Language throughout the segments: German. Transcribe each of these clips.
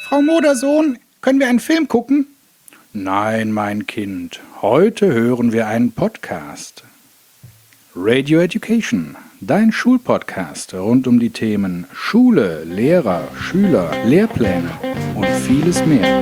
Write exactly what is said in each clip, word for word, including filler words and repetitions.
Frau Modersohn, können wir einen Film gucken? Nein, mein Kind, heute hören wir einen Podcast. Radio Education, dein Schulpodcast rund um die Themen Schule, Lehrer, Schüler, Lehrpläne und vieles mehr.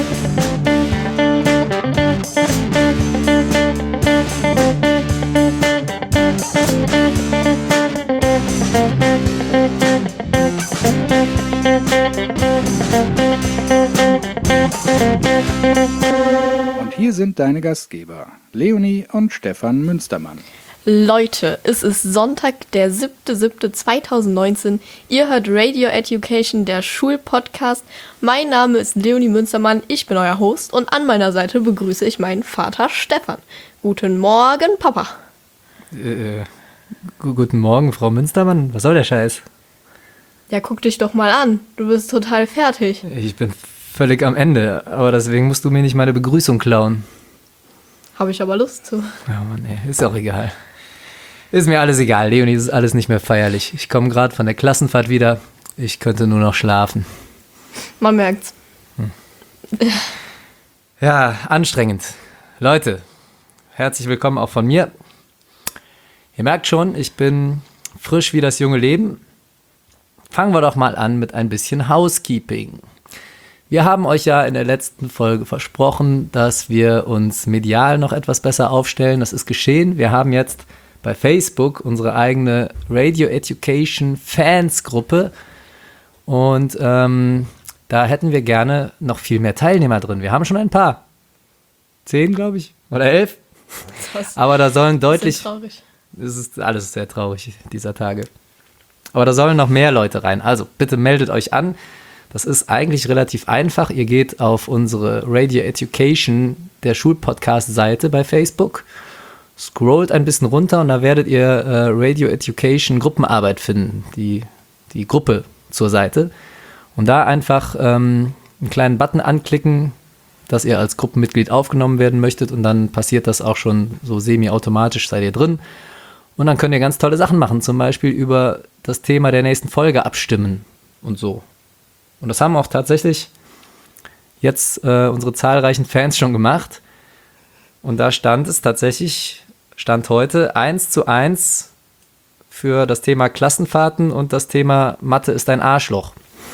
Und hier sind deine Gastgeber, Leonie und Stefan Münstermann. Leute, es ist Sonntag, der siebter siebter zweitausendneunzehn. Ihr hört Radio Education, der Schulpodcast. Mein Name ist Leonie Münstermann, ich bin euer Host und an meiner Seite begrüße ich meinen Vater Stefan. Guten Morgen, Papa. Äh, gu- guten Morgen, Frau Münstermann. Was soll der Scheiß? Ja, guck dich doch mal an. Du bist total fertig. Ich bin völlig am Ende, aber deswegen musst du mir nicht meine Begrüßung klauen. Habe ich aber Lust zu. Ja, Mann, ey, ist auch egal. Ist mir alles egal, Leonie, das ist alles nicht mehr feierlich. Ich komme gerade von der Klassenfahrt wieder. Ich könnte nur noch schlafen. Man merkt's. Ja, anstrengend. Leute, herzlich willkommen auch von mir. Ihr merkt schon, ich bin frisch wie das junge Leben. Fangen wir doch mal an mit ein bisschen Housekeeping. Wir haben euch ja in der letzten Folge versprochen, dass wir uns medial noch etwas besser aufstellen. Das ist geschehen. Wir haben jetzt bei Facebook unsere eigene Radio Education Fans Gruppe und ähm, da hätten wir gerne noch viel mehr Teilnehmer drin. Wir haben schon ein paar. Zehn, glaube ich. Oder elf. Das Aber da sollen deutlich... ist traurig. Es ist alles sehr traurig dieser Tage. Aber da sollen noch mehr Leute rein. Also bitte meldet euch an. Das ist eigentlich relativ einfach. Ihr geht auf unsere Radio Education, der Schulpodcast-Seite bei Facebook, scrollt ein bisschen runter und da werdet ihr äh, Radio Education Gruppenarbeit finden, die, die Gruppe zur Seite. Und da einfach ähm, einen kleinen Button anklicken, dass ihr als Gruppenmitglied aufgenommen werden möchtet und dann passiert das auch schon so semi-automatisch, seid ihr drin. Und dann könnt ihr ganz tolle Sachen machen, zum Beispiel über das Thema der nächsten Folge abstimmen und so. Und das haben auch tatsächlich jetzt äh, unsere zahlreichen Fans schon gemacht. Und da stand es tatsächlich, stand heute eins zu eins für das Thema Klassenfahrten und das Thema Mathe ist ein Arschloch.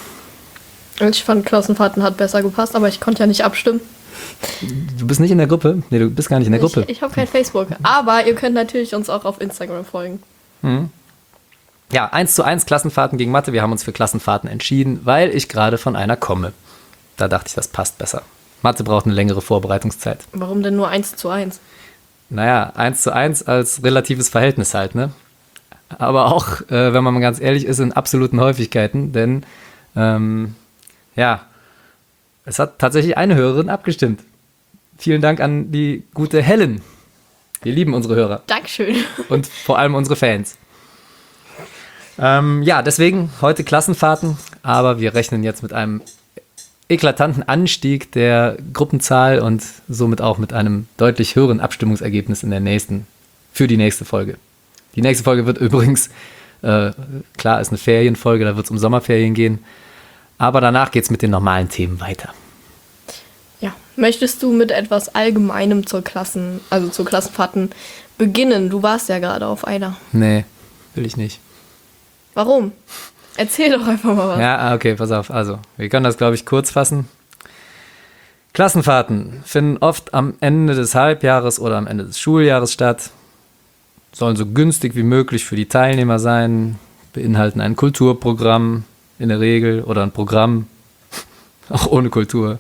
Ich fand, Klassenfahrten hat besser gepasst, aber ich konnte ja nicht abstimmen. Du bist nicht in der Gruppe? Nee, du bist gar nicht in der Gruppe. Ich, ich habe kein Facebook, aber ihr könnt natürlich uns auch auf Instagram folgen. Mhm. Ja, eins zu eins Klassenfahrten gegen Mathe. Wir haben uns für Klassenfahrten entschieden, weil ich gerade von einer komme. Da dachte ich, das passt besser. Mathe braucht eine längere Vorbereitungszeit. Warum denn nur eins zu eins? Naja, eins zu eins als relatives Verhältnis halt, ne? Aber auch, äh, wenn man mal ganz ehrlich ist, in absoluten Häufigkeiten, denn, ähm, ja, es hat tatsächlich eine Hörerin abgestimmt. Vielen Dank an die gute Helen. Wir lieben unsere Hörer. Dankeschön. Und vor allem unsere Fans. Ähm, ja, deswegen heute Klassenfahrten, aber wir rechnen jetzt mit einem eklatanten Anstieg der Gruppenzahl und somit auch mit einem deutlich höheren Abstimmungsergebnis in der nächsten, für die nächste Folge. Die nächste Folge wird übrigens, äh, klar, ist eine Ferienfolge, da wird es um Sommerferien gehen, aber danach geht es mit den normalen Themen weiter. Ja, möchtest du mit etwas Allgemeinem zur Klassen, also zur Klassenfahrten beginnen? Du warst ja gerade auf einer. Nee, will ich nicht. Warum? Erzähl doch einfach mal was. Ja, okay, pass auf. Also, wir können das, glaube ich, kurz fassen. Klassenfahrten finden oft am Ende des Halbjahres oder am Ende des Schuljahres statt. Sollen so günstig wie möglich für die Teilnehmer sein, beinhalten ein Kulturprogramm in der Regel oder ein Programm, auch ohne Kultur.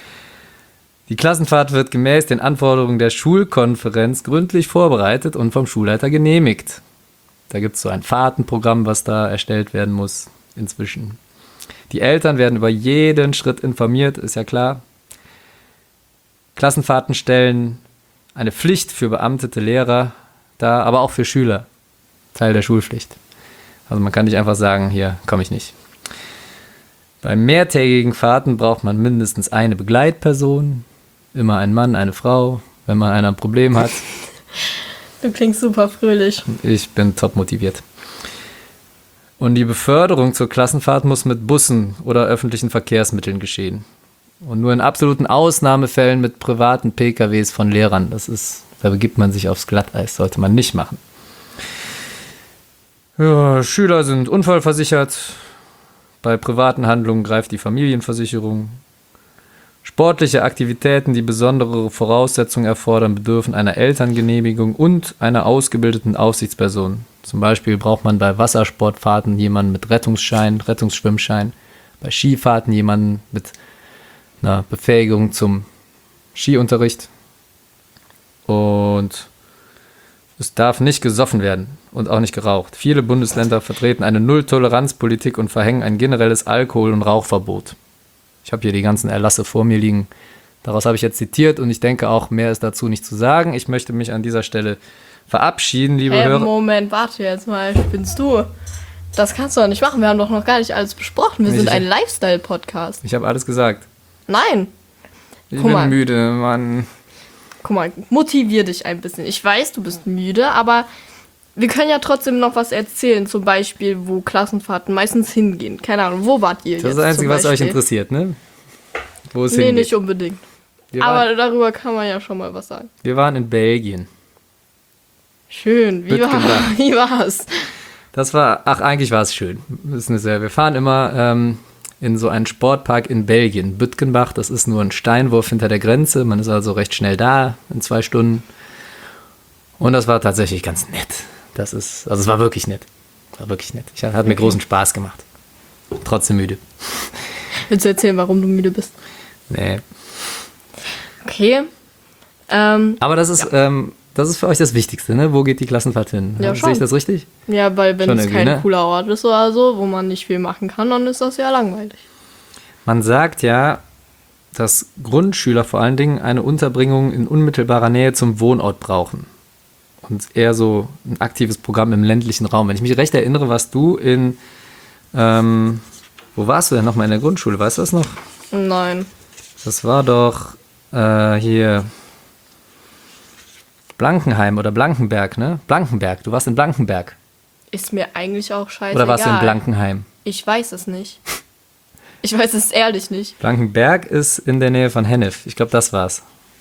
Die Klassenfahrt wird gemäß den Anforderungen der Schulkonferenz gründlich vorbereitet und vom Schulleiter genehmigt. Da gibt es so ein Fahrtenprogramm, was da erstellt werden muss inzwischen. Die Eltern werden über jeden Schritt informiert, ist ja klar. Klassenfahrten stellen eine Pflicht für beamtete Lehrer dar, aber auch für Schüler. Teil der Schulpflicht. Also man kann nicht einfach sagen, hier komme ich nicht. Bei mehrtägigen Fahrten braucht man mindestens eine Begleitperson, immer ein Mann, eine Frau, wenn man einer ein Problem hat. Du klingst super fröhlich. Ich bin top motiviert. Und die Beförderung zur Klassenfahrt muss mit Bussen oder öffentlichen Verkehrsmitteln geschehen. Und nur in absoluten Ausnahmefällen mit privaten P K Ws von Lehrern. Das ist, da begibt man sich aufs Glatteis, sollte man nicht machen. Ja, Schüler sind unfallversichert. Bei privaten Handlungen greift die Familienversicherung. Sportliche Aktivitäten, die besondere Voraussetzungen erfordern, bedürfen einer Elterngenehmigung und einer ausgebildeten Aufsichtsperson. Zum Beispiel braucht man bei Wassersportfahrten jemanden mit Rettungsschein, Rettungsschwimmschein, bei Skifahrten jemanden mit einer Befähigung zum Skiunterricht. Und es darf nicht gesoffen werden und auch nicht geraucht. Viele Bundesländer vertreten eine Null-Toleranz-Politik und verhängen ein generelles Alkohol- und Rauchverbot. Ich habe hier die ganzen Erlasse vor mir liegen. Daraus habe ich jetzt zitiert und ich denke auch, mehr ist dazu nicht zu sagen. Ich möchte mich an dieser Stelle verabschieden, liebe Hey, Hörer. Moment, warte jetzt mal, spinnst du? Das kannst du doch nicht machen, wir haben doch noch gar nicht alles besprochen. Wir Ich- sind ein Lifestyle-Podcast. Ich habe alles gesagt. Nein. Ich Guck bin mal. müde, Mann. Guck mal, motivier dich ein bisschen. Ich weiß, du bist müde, aber wir können ja trotzdem noch was erzählen. Zum Beispiel, wo Klassenfahrten meistens hingehen. Keine Ahnung, wo wart ihr Das jetzt? ist das Einzige, zum was euch Beispiel? interessiert, ne? Wo es Nee, hingeht. nicht unbedingt. Wir Aber waren, darüber kann man ja schon mal was sagen. wir waren in Belgien. Schön. Wie, Wird war, gemacht. wie war's? Das war, ach, eigentlich war es schön. Das ist eine sehr, wir fahren immer ähm, in so einen Sportpark in Belgien, Bütgenbach. Das ist nur ein Steinwurf hinter der Grenze. Man ist also recht schnell da in zwei Stunden. Und das war tatsächlich ganz nett. Das ist, also es war wirklich nett. War wirklich nett. Ich, hat mir großen Spaß gemacht. Trotzdem müde. Willst du erzählen, warum du müde bist? Nee. Okay. Ähm, Aber das ist, ähm, das ist für euch das Wichtigste, ne? Wo geht die Klassenfahrt hin? Ja, Sehe schon. ich das richtig? ja, weil wenn Schon es irgendwie, kein ne? cooler Ort ist oder so, wo man nicht viel machen kann, dann ist das ja langweilig. Man sagt ja, dass Grundschüler vor allen Dingen eine Unterbringung in unmittelbarer Nähe zum Wohnort brauchen. Und eher so ein aktives Programm im ländlichen Raum. Wenn ich mich recht erinnere, warst du in, ähm, wo warst du denn nochmal in der Grundschule? Weißt du das noch? Nein. Das war doch äh, hier Blankenheim oder Blankenberg, ne? Blankenberg, du warst in Blankenberg. Ist mir eigentlich auch scheißegal. Oder warst du in Blankenheim? Ich weiß es nicht. Ich weiß es ehrlich nicht. Blankenberg ist in der Nähe von Hennef. Ich glaube, das war's.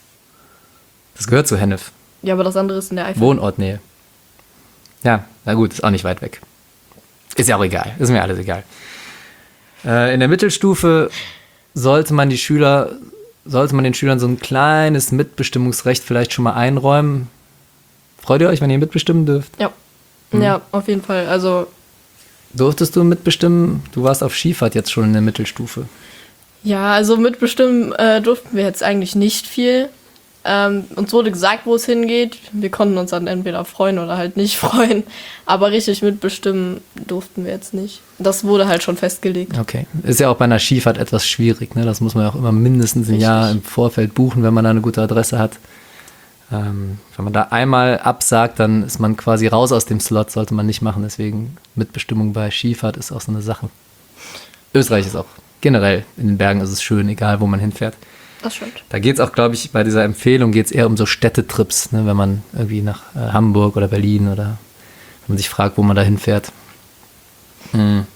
Das gehört zu Hennef. Ja, aber das andere ist in der Eifel. Wohnortnähe. Ja, na gut, ist auch nicht weit weg. Ist ja auch egal, ist mir alles egal. Äh, in der Mittelstufe sollte man die Schüler, sollte man den Schülern so ein kleines Mitbestimmungsrecht vielleicht schon mal einräumen. Freut ihr euch, wenn ihr mitbestimmen dürft? Ja. Hm. Ja, auf jeden Fall. Also, Durftest du mitbestimmen? Du warst auf Skifahrt jetzt schon in der Mittelstufe. ja, also mitbestimmen äh, durften wir jetzt eigentlich nicht viel. Ähm, uns wurde gesagt, wo es hingeht. Wir konnten uns dann entweder freuen oder halt nicht freuen. Aber richtig mitbestimmen durften wir jetzt nicht. Das wurde halt schon festgelegt. Okay. Ist ja auch bei einer Skifahrt etwas schwierig, ne? Das muss man ja auch immer mindestens ein Richtig. Jahr im Vorfeld buchen, wenn man da eine gute Adresse hat. Ähm, wenn man da einmal absagt, dann ist man quasi raus aus dem Slot, sollte man nicht machen. Deswegen Mitbestimmung bei Skifahrt ist auch so eine Sache. Österreich ist auch generell, in den Bergen ist es schön, egal wo man hinfährt. Das stimmt. Da geht es auch, glaube ich, bei dieser Empfehlung geht es eher um so Städtetrips, ne? Wenn man irgendwie nach äh, Hamburg oder Berlin oder wenn man sich fragt, wo man da hinfährt. Hm.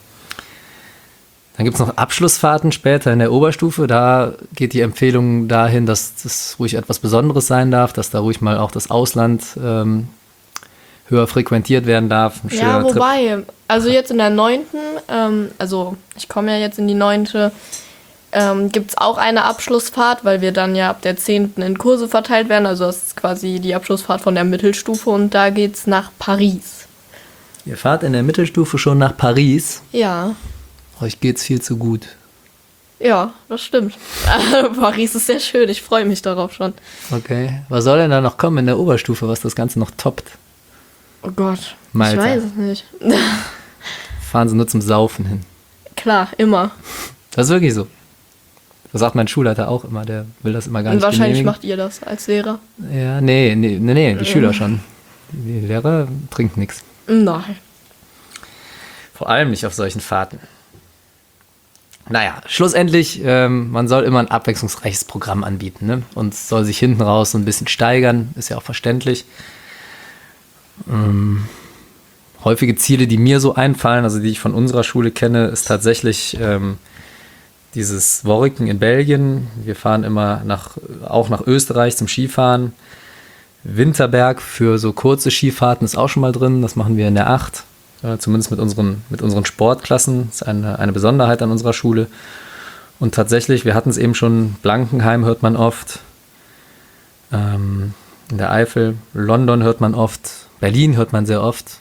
Dann gibt es noch Abschlussfahrten später in der Oberstufe. Da geht die Empfehlung dahin, dass das ruhig etwas Besonderes sein darf, dass da ruhig mal auch das Ausland ähm, höher frequentiert werden darf. Ein Ja, schöner Trip. wobei, also jetzt in der neunten, ähm, also ich komme ja jetzt in die neunte, ähm, gibt es auch eine Abschlussfahrt, weil wir dann ja ab der zehnten in Kurse verteilt werden. Also das ist quasi die Abschlussfahrt von der Mittelstufe und da geht's nach Paris. Ihr fahrt in der Mittelstufe schon nach Paris. Ja, Euch geht's viel zu gut. ja, das stimmt. Paris ist sehr schön, ich freue mich darauf schon. Okay. Was soll denn da noch kommen in der Oberstufe, was das Ganze noch toppt? Oh Gott, Malta. ich weiß es nicht. Fahren sie nur zum Saufen hin. Klar, immer. Das ist wirklich so. Das sagt mein Schulleiter auch immer, der will das immer gar Und nicht wahrscheinlich genehmigen. macht ihr das als Lehrer. Ja, nee, nee, nee, nee die Schüler schon. Die Lehrer trinken nichts. Nein. Vor allem nicht auf solchen Fahrten. Naja, schlussendlich, ähm, man soll immer ein abwechslungsreiches Programm anbieten, ne? Und soll sich hinten raus so ein bisschen steigern, ist ja auch verständlich. Ähm, häufige Ziele, die mir so einfallen, also die ich von unserer Schule kenne, ist tatsächlich ähm, dieses Worriken in Belgien. Wir fahren immer nach, auch nach Österreich zum Skifahren. Winterberg für so kurze Skifahrten ist auch schon mal drin. Das machen wir in der acht, äh, zumindest mit unseren, mit unseren Sportklassen. Das ist eine, eine Besonderheit an unserer Schule. Und tatsächlich, wir hatten es eben schon, Blankenheim hört man oft, ähm, in der Eifel, London hört man oft, Berlin hört man sehr oft.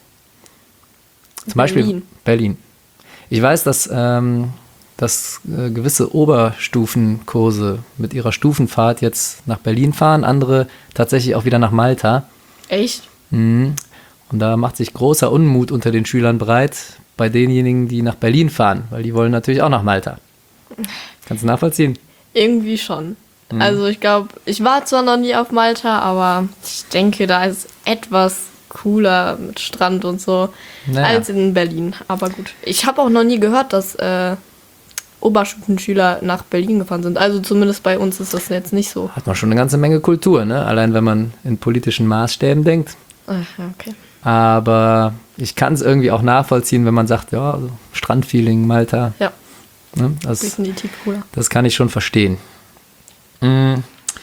Zum Beispiel Berlin. Berlin. Ich weiß, dass, ähm, dass äh, gewisse Oberstufenkurse mit ihrer Stufenfahrt jetzt nach Berlin fahren, andere tatsächlich auch wieder nach Malta. Echt? Mhm. Und da macht sich großer Unmut unter den Schülern breit bei denjenigen, die nach Berlin fahren, weil die wollen natürlich auch nach Malta. Kannst du nachvollziehen? Irgendwie schon. Mhm. Also ich glaube, ich war zwar noch nie auf Malta, aber ich denke, da ist etwas cooler mit Strand und so Naja. als in Berlin. Aber gut. Ich habe auch noch nie gehört, dass äh, Oberstufenschüler nach Berlin gefahren sind. Also zumindest bei uns ist das jetzt nicht so. Hat man schon eine ganze Menge Kultur, ne? Allein wenn man in politischen Maßstäben denkt. Ach, okay. Aber ich kann es irgendwie auch nachvollziehen, wenn man sagt, ja, also Strandfeeling, Malta. Ja, Ne? Das, definitiv cooler. das kann ich schon verstehen. Mm.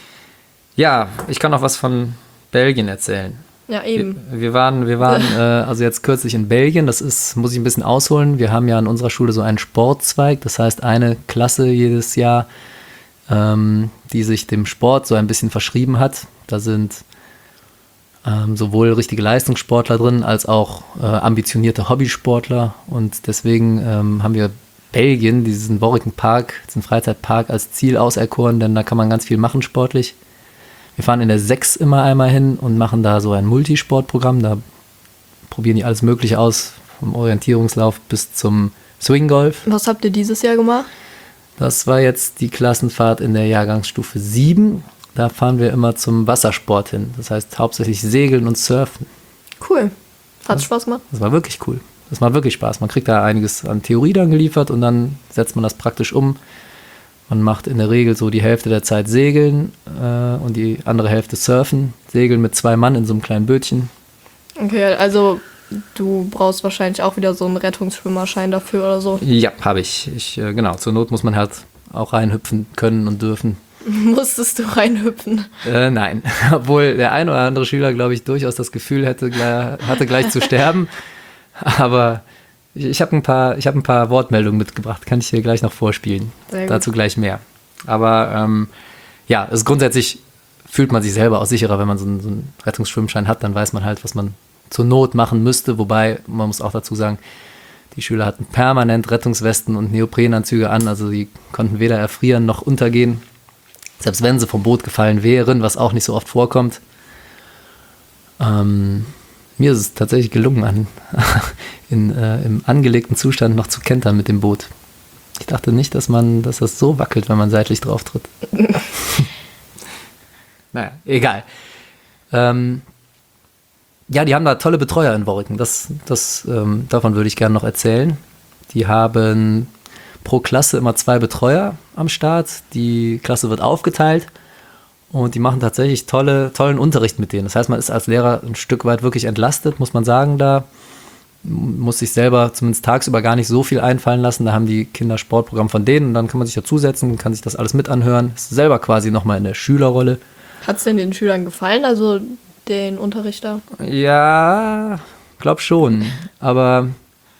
Ja, ich kann auch was von Belgien erzählen. Ja, Wir, eben. wir waren, wir waren äh, also jetzt kürzlich in Belgien, das ist, muss ich ein bisschen ausholen. Wir haben ja an unserer Schule so einen Sportzweig, das heißt eine Klasse jedes Jahr, ähm, die sich dem Sport so ein bisschen verschrieben hat. Da sind ähm, sowohl richtige Leistungssportler drin, als auch äh, ambitionierte Hobbysportler. Und deswegen ähm, haben wir Belgien, diesen Worriken Park, diesen Freizeitpark als Ziel auserkoren, denn da kann man ganz viel machen sportlich. Wir fahren in der sechs immer einmal hin und machen da so ein Multisportprogramm. Da probieren die alles Mögliche aus, vom Orientierungslauf bis zum Swinggolf. Was habt ihr dieses Jahr gemacht? Das war jetzt die Klassenfahrt in der Jahrgangsstufe sieben. Da fahren wir immer zum Wassersport hin. Das heißt hauptsächlich Segeln und Surfen. Cool. Hat Spaß gemacht? Das war wirklich cool. Das macht wirklich Spaß. Man kriegt da einiges an Theorie dann geliefert und dann setzt man das praktisch um. Man macht in der Regel so die Hälfte der Zeit Segeln äh, und die andere Hälfte Surfen. Segeln mit zwei Mann in so einem kleinen Bötchen. Okay, also du brauchst wahrscheinlich auch wieder so einen Rettungsschwimmerschein dafür oder so. Ja, habe ich. ich äh, genau, zur Not muss man halt auch reinhüpfen können und dürfen. Musstest du reinhüpfen? Äh, nein, obwohl der ein oder andere Schüler, glaube ich, durchaus das Gefühl hätte, gleich, hatte gleich zu sterben. Aber ich, ich habe ein paar, ich habe ein paar Wortmeldungen mitgebracht, kann ich hier gleich noch vorspielen. Sehr gut. Dazu gleich mehr. Aber ähm, ja, es ist grundsätzlich fühlt man sich selber auch sicherer, wenn man so einen, so einen Rettungsschwimmschein hat, dann weiß man halt, was man zur Not machen müsste. Wobei, man muss auch dazu sagen, die Schüler hatten permanent Rettungswesten und Neoprenanzüge an, also die konnten weder erfrieren noch untergehen. Selbst wenn sie vom Boot gefallen wären, was auch nicht so oft vorkommt. Ähm, mir ist es tatsächlich gelungen, an, in, äh, im angelegten Zustand noch zu kentern mit dem Boot. Ich dachte nicht, dass man, dass das so wackelt, wenn man seitlich drauf tritt. Naja, egal. Ähm, ja, die haben da tolle Betreuer in Worriken. Das, das, ähm, davon würde ich gerne noch erzählen. Die haben pro Klasse immer zwei Betreuer am Start. Die Klasse wird aufgeteilt und die machen tatsächlich tolle, tollen Unterricht mit denen. Das heißt, man ist als Lehrer ein Stück weit wirklich entlastet, muss man sagen, da. Muss sich selber zumindest tagsüber gar nicht so viel einfallen lassen. Da haben die Kinder Sportprogramm von denen und dann kann man sich dazusetzen, kann sich das alles mit anhören. Ist selber quasi nochmal in der Schülerrolle. Hat es denn den Schülern gefallen, also den Unterricht da? Ja, glaub schon. Aber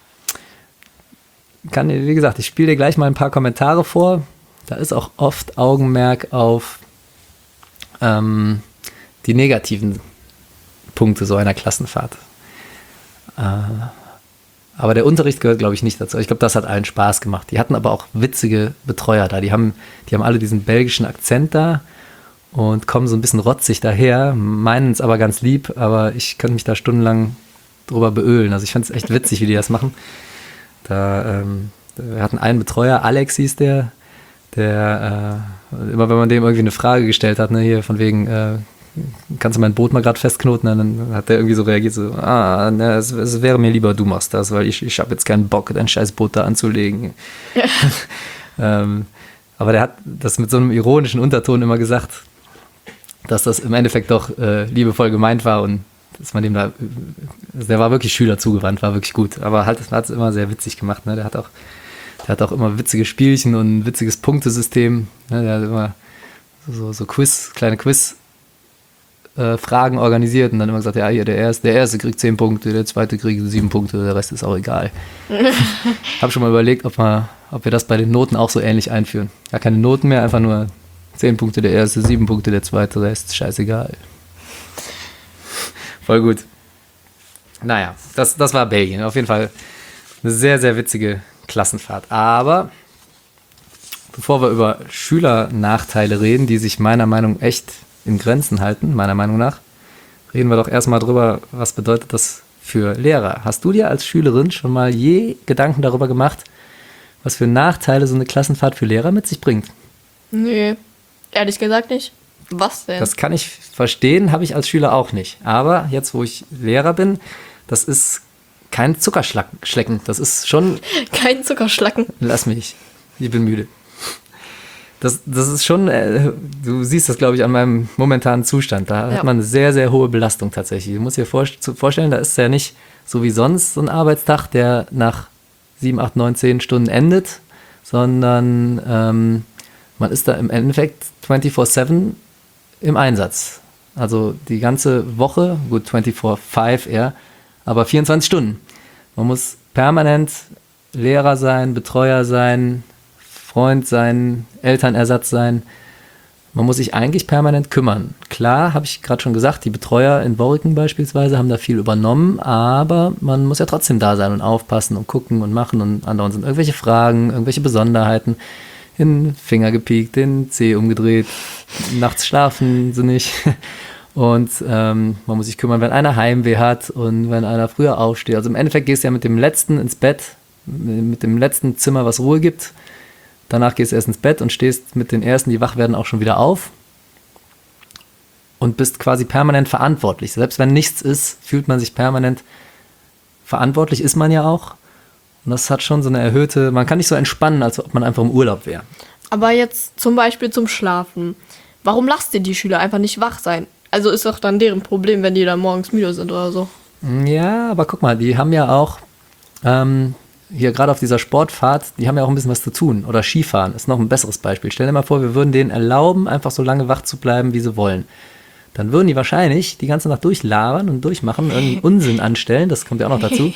kann, wie gesagt, ich spiele dir gleich mal ein paar Kommentare vor. Da ist auch oft Augenmerk auf ähm, die negativen Punkte so einer Klassenfahrt. Äh, aber der Unterricht gehört, glaube ich, nicht dazu. Ich glaube, das hat allen Spaß gemacht. Die hatten aber auch witzige Betreuer da. Die haben, die haben alle diesen belgischen Akzent da und kommen so ein bisschen rotzig daher, meinen es aber ganz lieb, aber ich könnte mich da stundenlang drüber beölen. Also ich fand es echt witzig, wie die das machen. Da, ähm, wir hatten einen Betreuer, Alex hieß der, der äh, immer wenn man dem irgendwie eine Frage gestellt hat, ne, hier von wegen, äh, kannst du mein Boot mal gerade festknoten? Und dann hat der irgendwie so reagiert, so, ah, ne, es, es wäre mir lieber, du machst das, weil ich, ich habe jetzt keinen Bock, dein scheiß Boot da anzulegen. ähm, aber der hat das mit so einem ironischen Unterton immer gesagt, dass das im Endeffekt doch äh, liebevoll gemeint war und dass man dem da, der war wirklich Schüler zugewandt, war wirklich gut, aber halt, hat es immer sehr witzig gemacht, ne? Der hat auch, der hat auch immer witzige Spielchen und ein witziges Punktesystem, ne? Der hat immer so, so Quiz, kleine Quiz äh, Fragen organisiert und dann immer gesagt, ja, hier, der erste, der erste kriegt zehn Punkte, der zweite kriegt sieben Punkte, der Rest ist auch egal. Hab schon mal überlegt, ob, man, ob wir das bei den Noten auch so ähnlich einführen. Gar keine Noten mehr, einfach nur zehn Punkte der erste, sieben Punkte der zweite, Rest, scheißegal. Voll gut. Naja, das, das war Belgien. Auf jeden Fall eine sehr, sehr witzige Klassenfahrt. Aber bevor wir über Schülernachteile reden, die sich meiner Meinung nach echt in Grenzen halten, meiner Meinung nach, reden wir doch erstmal drüber, was bedeutet das für Lehrer. Hast du dir als Schülerin schon mal je Gedanken darüber gemacht, was für Nachteile so eine Klassenfahrt für Lehrer mit sich bringt? Nee, ehrlich gesagt nicht. Was denn? Das kann ich verstehen, habe ich als Schüler auch nicht. Aber jetzt, wo ich Lehrer bin, das ist kein Zuckerschlecken. Das ist schon... Kein Zuckerschlacken. Lass mich, ich bin müde. Das, das ist schon, äh, du siehst das, glaube ich, an meinem momentanen Zustand. Da Ja. hat man eine sehr, sehr hohe Belastung tatsächlich. Du musst dir vor, vorstellen, da ist ja nicht so wie sonst so ein Arbeitstag, der nach sieben, acht, neun, zehn Stunden endet, sondern ähm, man ist da im Endeffekt vierundzwanzig sieben im Einsatz. Also die ganze Woche, gut, vierundzwanzig fünf eher, aber vierundzwanzig Stunden. Man muss permanent Lehrer sein, Betreuer sein, Freund sein, Elternersatz sein. Man muss sich eigentlich permanent kümmern. Klar, habe ich gerade schon gesagt, die Betreuer in Borken beispielsweise haben da viel übernommen, aber man muss ja trotzdem da sein und aufpassen und gucken und machen und andauernd sind irgendwelche Fragen, irgendwelche Besonderheiten. Den Finger gepiekt, den Zeh umgedreht, nachts schlafen sie nicht. Und ähm, man muss sich kümmern, wenn einer Heimweh hat und wenn einer früher aufsteht. Also im Endeffekt gehst du ja mit dem Letzten ins Bett, mit dem letzten Zimmer, was Ruhe gibt. Danach gehst du erst ins Bett und stehst mit den Ersten, die wach werden, auch schon wieder auf. Und bist quasi permanent verantwortlich. Selbst wenn nichts ist, fühlt man sich permanent verantwortlich, ist man ja auch. Und das hat schon so eine erhöhte, man kann nicht so entspannen, als ob man einfach im Urlaub wäre. Aber jetzt zum Beispiel zum Schlafen. Warum lasst ihr die Schüler einfach nicht wach sein? Also ist doch dann deren Problem, wenn die dann morgens müde sind oder so. Ja, aber guck mal, die haben ja auch, ähm, hier gerade auf dieser Sportfahrt, die haben ja auch ein bisschen was zu tun. Oder Skifahren ist noch ein besseres Beispiel. Stell dir mal vor, wir würden denen erlauben, einfach so lange wach zu bleiben, wie sie wollen. Dann würden die wahrscheinlich die ganze Nacht durchlabern und durchmachen, irgendeinen Unsinn anstellen, das kommt ja auch noch dazu.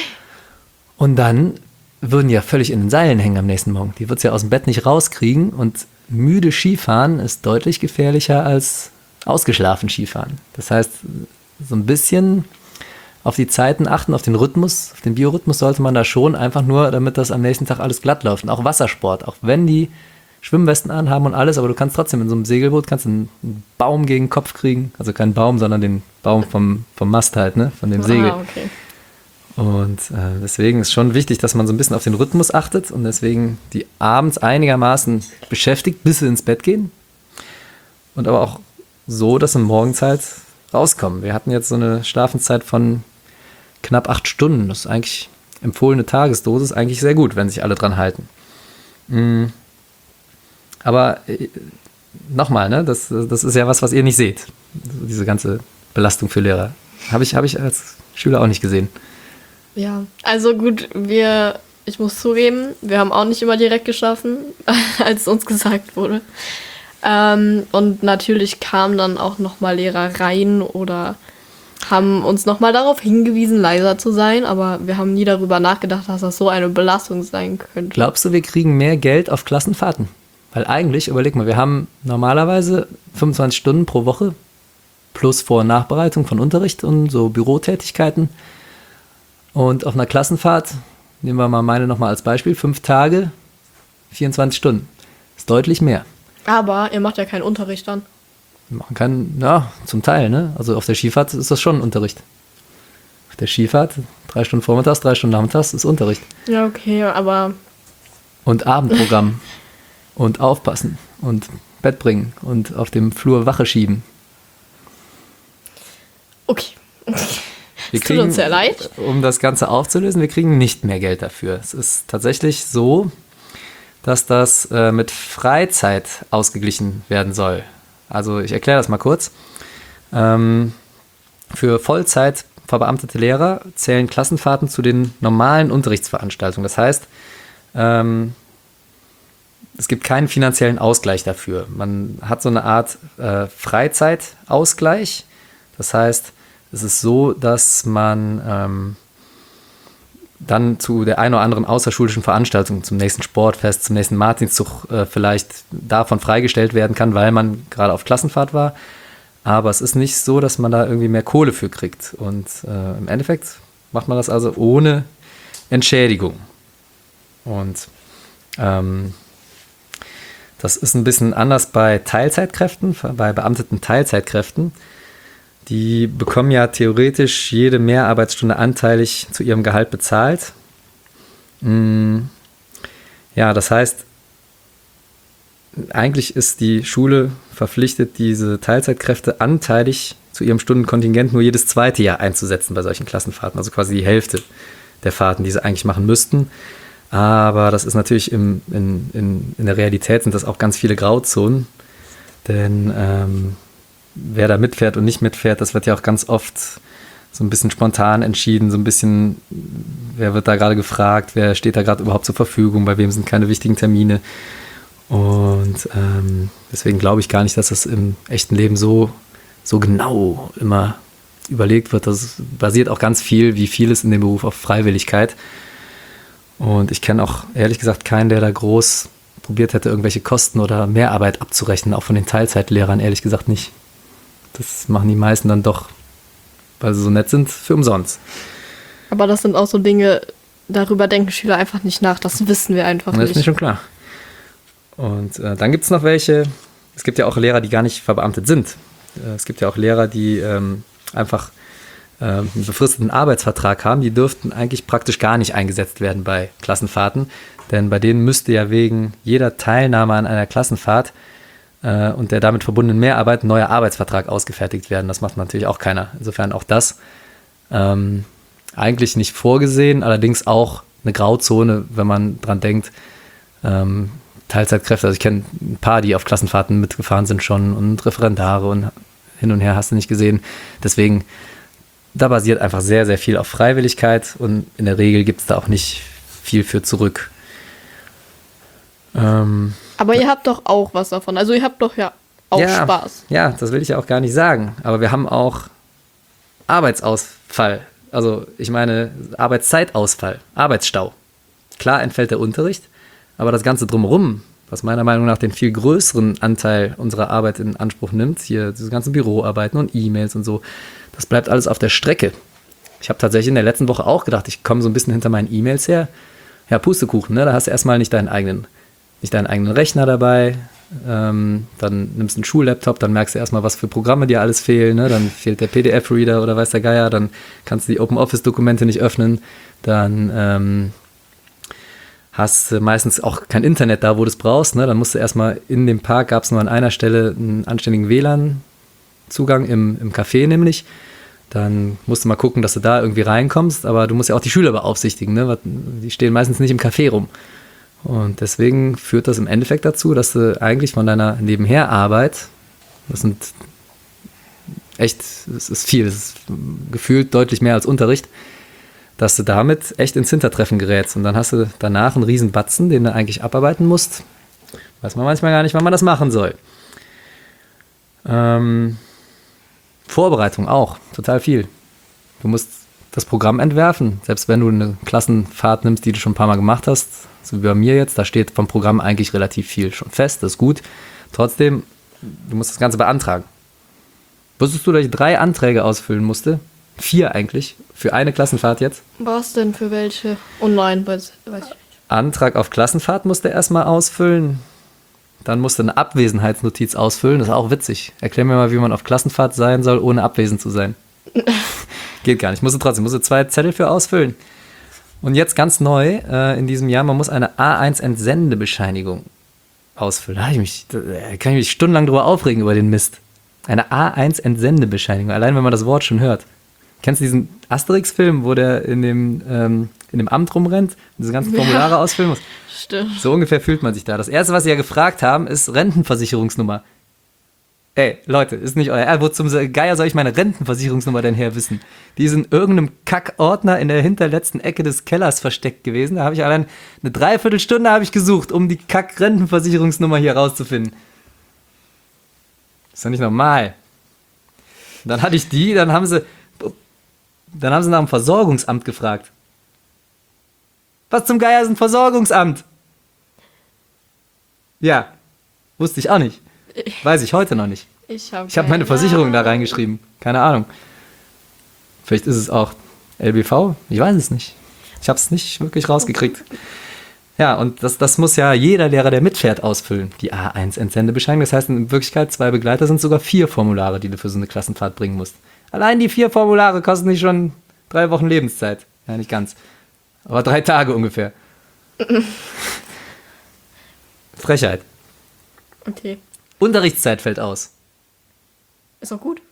Und dann würden die ja völlig in den Seilen hängen am nächsten Morgen. Die wird es ja aus dem Bett nicht rauskriegen und müde Skifahren ist deutlich gefährlicher als ausgeschlafen Skifahren. Das heißt, so ein bisschen auf die Zeiten achten, auf den Rhythmus, auf den Biorhythmus sollte man da schon, einfach nur, damit das am nächsten Tag alles glatt läuft. Und auch Wassersport, auch wenn die Schwimmwesten anhaben und alles, aber du kannst trotzdem in so einem Segelboot kannst einen Baum gegen den Kopf kriegen. Also keinen Baum, sondern den Baum vom, vom Mast halt, ne? Von dem Segel. Ah, okay. Und äh, deswegen ist schon wichtig, dass man so ein bisschen auf den Rhythmus achtet und deswegen die abends einigermaßen beschäftigt, bis sie ins Bett gehen. Und aber auch so, dass sie morgens halt rauskommen. Wir hatten jetzt so eine Schlafenszeit von knapp acht Stunden. Das ist eigentlich empfohlene Tagesdosis, eigentlich sehr gut, wenn sich alle dran halten. Mhm. Aber äh, nochmal, ne, das, das ist ja was, was ihr nicht seht. Diese ganze Belastung für Lehrer. Habe ich, hab ich als Schüler auch nicht gesehen. Ja, also gut, wir, ich muss zugeben, wir haben auch nicht immer direkt geschlafen, als uns gesagt wurde. Ähm, und natürlich kamen dann auch nochmal Lehrer rein oder haben uns nochmal darauf hingewiesen, leiser zu sein, aber wir haben nie darüber nachgedacht, dass das so eine Belastung sein könnte. Glaubst du, wir kriegen mehr Geld auf Klassenfahrten? Weil eigentlich, überleg mal, wir haben normalerweise fünfundzwanzig Stunden pro Woche plus Vor- und Nachbereitung von Unterricht und so Bürotätigkeiten. Und auf einer Klassenfahrt, nehmen wir mal meine nochmal als Beispiel, fünf Tage, vierundzwanzig Stunden. Ist deutlich mehr. Aber ihr macht ja keinen Unterricht dann. Wir machen keinen, ja, zum Teil, ne? Also auf der Skifahrt ist das schon Unterricht. Auf der Skifahrt, drei Stunden vormittags, drei Stunden nachmittags ist Unterricht. Ja, okay, aber... Und Abendprogramm. Und aufpassen. Und Bett bringen. Und auf dem Flur Wache schieben. Okay. Wir Es tut uns sehr leid. Um das Ganze aufzulösen, wir kriegen nicht mehr Geld dafür. Es ist tatsächlich so, dass das äh, mit Freizeit ausgeglichen werden soll. Also ich erkläre das mal kurz. Ähm, Für Vollzeit verbeamtete Lehrer zählen Klassenfahrten zu den normalen Unterrichtsveranstaltungen. Das heißt, ähm, es gibt keinen finanziellen Ausgleich dafür. Man hat so eine Art äh, Freizeitausgleich. Das heißt, es ist so, dass man ähm, dann zu der einen oder anderen außerschulischen Veranstaltung, zum nächsten Sportfest, zum nächsten Martinszug äh, vielleicht davon freigestellt werden kann, weil man gerade auf Klassenfahrt war. Aber es ist nicht so, dass man da irgendwie mehr Kohle für kriegt. Und äh, im Endeffekt macht man das also ohne Entschädigung. Und ähm, das ist ein bisschen anders bei Teilzeitkräften, bei beamteten Teilzeitkräften. Die bekommen ja theoretisch jede Mehrarbeitsstunde anteilig zu ihrem Gehalt bezahlt. Ja, das heißt, eigentlich ist die Schule verpflichtet, diese Teilzeitkräfte anteilig zu ihrem Stundenkontingent nur jedes zweite Jahr einzusetzen bei solchen Klassenfahrten. Also quasi die Hälfte der Fahrten, die sie eigentlich machen müssten. Aber das ist natürlich im, in, in, in der Realität sind das auch ganz viele Grauzonen. Denn ähm, wer da mitfährt und nicht mitfährt, das wird ja auch ganz oft so ein bisschen spontan entschieden, so ein bisschen, wer wird da gerade gefragt, wer steht da gerade überhaupt zur Verfügung, bei wem sind keine wichtigen Termine. Und ähm, deswegen glaube ich gar nicht, dass das im echten Leben so, so genau immer überlegt wird. Das basiert auch ganz viel, wie vieles in dem Beruf, auf Freiwilligkeit. Und ich kenne auch ehrlich gesagt keinen, der da groß probiert hätte, irgendwelche Kosten oder Mehrarbeit abzurechnen, auch von den Teilzeitlehrern ehrlich gesagt nicht. Das machen die meisten dann doch, weil sie so nett sind, für umsonst. Aber das sind auch so Dinge, darüber denken Schüler einfach nicht nach, das wissen wir einfach Das nicht. ist mir schon klar. Und äh, dann gibt es noch welche, es gibt ja auch Lehrer, die gar nicht verbeamtet sind. Äh, es gibt ja auch Lehrer, die ähm, einfach äh, einen befristeten Arbeitsvertrag haben, die dürften eigentlich praktisch gar nicht eingesetzt werden bei Klassenfahrten, denn bei denen müsste ja wegen jeder Teilnahme an einer Klassenfahrt äh, und der damit verbundenen Mehrarbeit ein neuer Arbeitsvertrag ausgefertigt werden. Das macht natürlich auch keiner. Insofern auch das ähm, eigentlich nicht vorgesehen, allerdings auch eine Grauzone, wenn man dran denkt, ähm, Teilzeitkräfte, also ich kenne ein paar, die auf Klassenfahrten mitgefahren sind schon und Referendare und hin und her hast du nicht gesehen. Deswegen, da basiert einfach sehr, sehr viel auf Freiwilligkeit und in der Regel gibt es da auch nicht viel für zurück. Ähm, Aber ihr habt doch auch was davon. Also ihr habt doch ja auch ja, Spaß. Ja, das will ich ja auch gar nicht sagen. Aber wir haben auch Arbeitsausfall. Also ich meine Arbeitszeitausfall, Arbeitsstau. Klar entfällt der Unterricht, aber das Ganze drumherum, was meiner Meinung nach den viel größeren Anteil unserer Arbeit in Anspruch nimmt, hier diese ganzen Büroarbeiten und E-Mails und so, das bleibt alles auf der Strecke. Ich habe tatsächlich in der letzten Woche auch gedacht, ich komme so ein bisschen hinter meinen E-Mails her. Ja, Pustekuchen, ne? Da hast du erstmal nicht deinen eigenen, nicht deinen eigenen Rechner dabei, ähm, dann nimmst du einen Schullaptop, dann merkst du erstmal, was für Programme dir alles fehlen, ne? Dann fehlt der P D F-Reader oder weiß der Geier, dann kannst du die OpenOffice-Dokumente nicht öffnen, dann ähm, hast du meistens auch kein Internet da, wo du es brauchst, ne? Dann musst du erstmal, in dem Park gab es nur an einer Stelle einen anständigen W L A N-Zugang, im, im Café nämlich. Dann musst du mal gucken, dass du da irgendwie reinkommst, aber du musst ja auch die Schüler beaufsichtigen, ne? Die stehen meistens nicht im Café rum. Und deswegen führt das im Endeffekt dazu, dass du eigentlich von deiner Nebenherarbeit, das sind echt, es ist viel, es ist gefühlt deutlich mehr als Unterricht, dass du damit echt ins Hintertreffen gerätst. Und dann hast du danach einen riesen Batzen, den du eigentlich abarbeiten musst. Weiß man manchmal gar nicht, wann man das machen soll. Ähm, Vorbereitung auch, total viel. Du musst das Programm entwerfen. Selbst wenn du eine Klassenfahrt nimmst, die du schon ein paar Mal gemacht hast, so wie bei mir jetzt, da steht vom Programm eigentlich relativ viel schon fest, das ist gut. Trotzdem, du musst das Ganze beantragen. Wusstest du, dass ich drei Anträge ausfüllen musste? Vier eigentlich, für eine Klassenfahrt jetzt. Was denn für welche? Oh nein, weiß, weiß ich nicht. Antrag auf Klassenfahrt musste er erstmal ausfüllen. Dann musste eine Abwesenheitsnotiz ausfüllen. Das ist auch witzig. Erklär mir mal, wie man auf Klassenfahrt sein soll, ohne abwesend zu sein. Geht gar nicht. Musste trotzdem, musste zwei Zettel für ausfüllen. Und jetzt ganz neu äh, in diesem Jahr, man muss eine A eins Entsendebescheinigung ausfüllen. Da, ich mich, da kann ich mich stundenlang drüber aufregen über den Mist. Eine A eins Entsendebescheinigung, allein wenn man das Wort schon hört. Kennst du diesen Asterix-Film, wo der in dem, ähm, in dem Amt rumrennt und diese ganzen Formulare ja ausfüllen muss? Stimmt. So ungefähr fühlt man sich da. Das Erste, was sie ja gefragt haben, ist Rentenversicherungsnummer. Ey, Leute, ist nicht euer. Wo zum Geier soll ich meine Rentenversicherungsnummer denn her wissen? Die ist in irgendeinem Kackordner in der hinterletzten Ecke des Kellers versteckt gewesen. Da habe ich allein eine Dreiviertelstunde habe ich gesucht, um die Kack-Rentenversicherungsnummer hier rauszufinden. Ist doch nicht normal. Dann hatte ich die, dann haben sie, dann haben sie nach dem Versorgungsamt gefragt. Was zum Geier ist ein Versorgungsamt? Ja, wusste ich auch nicht. Weiß ich heute noch nicht. Ich habe ich hab meine Versicherung da reingeschrieben. Keine Ahnung. Vielleicht ist es auch L B V. Ich weiß es nicht. Ich habe es nicht wirklich rausgekriegt. Ja, und das, das muss ja jeder Lehrer, der mitfährt, ausfüllen. Die A eins Entsendebescheinigung. Das heißt, in Wirklichkeit, zwei Begleiter sind sogar vier Formulare, die du für so eine Klassenfahrt bringen musst. Allein die vier Formulare kosten nicht schon drei Wochen Lebenszeit. Ja, nicht ganz. Aber drei Tage ungefähr. Frechheit. Okay. Unterrichtszeit fällt aus. Ist doch gut.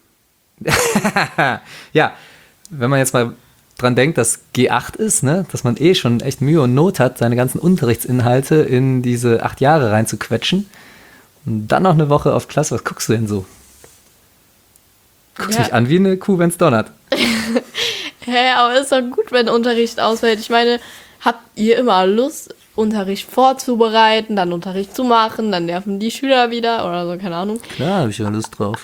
Ja, wenn man jetzt mal dran denkt, dass G acht ist, ne, dass man eh schon echt Mühe und Not hat, seine ganzen Unterrichtsinhalte in diese acht Jahre reinzuquetschen und dann noch eine Woche auf Klasse, was guckst du denn so? Guckst Ja. mich an wie eine Kuh, wenn's donnert. Hä, aber ist doch gut, wenn Unterricht ausfällt. Ich meine, habt ihr immer Lust, Unterricht vorzubereiten, dann Unterricht zu machen, dann nerven die Schüler wieder oder so, keine Ahnung. Klar, habe ich ja Lust drauf.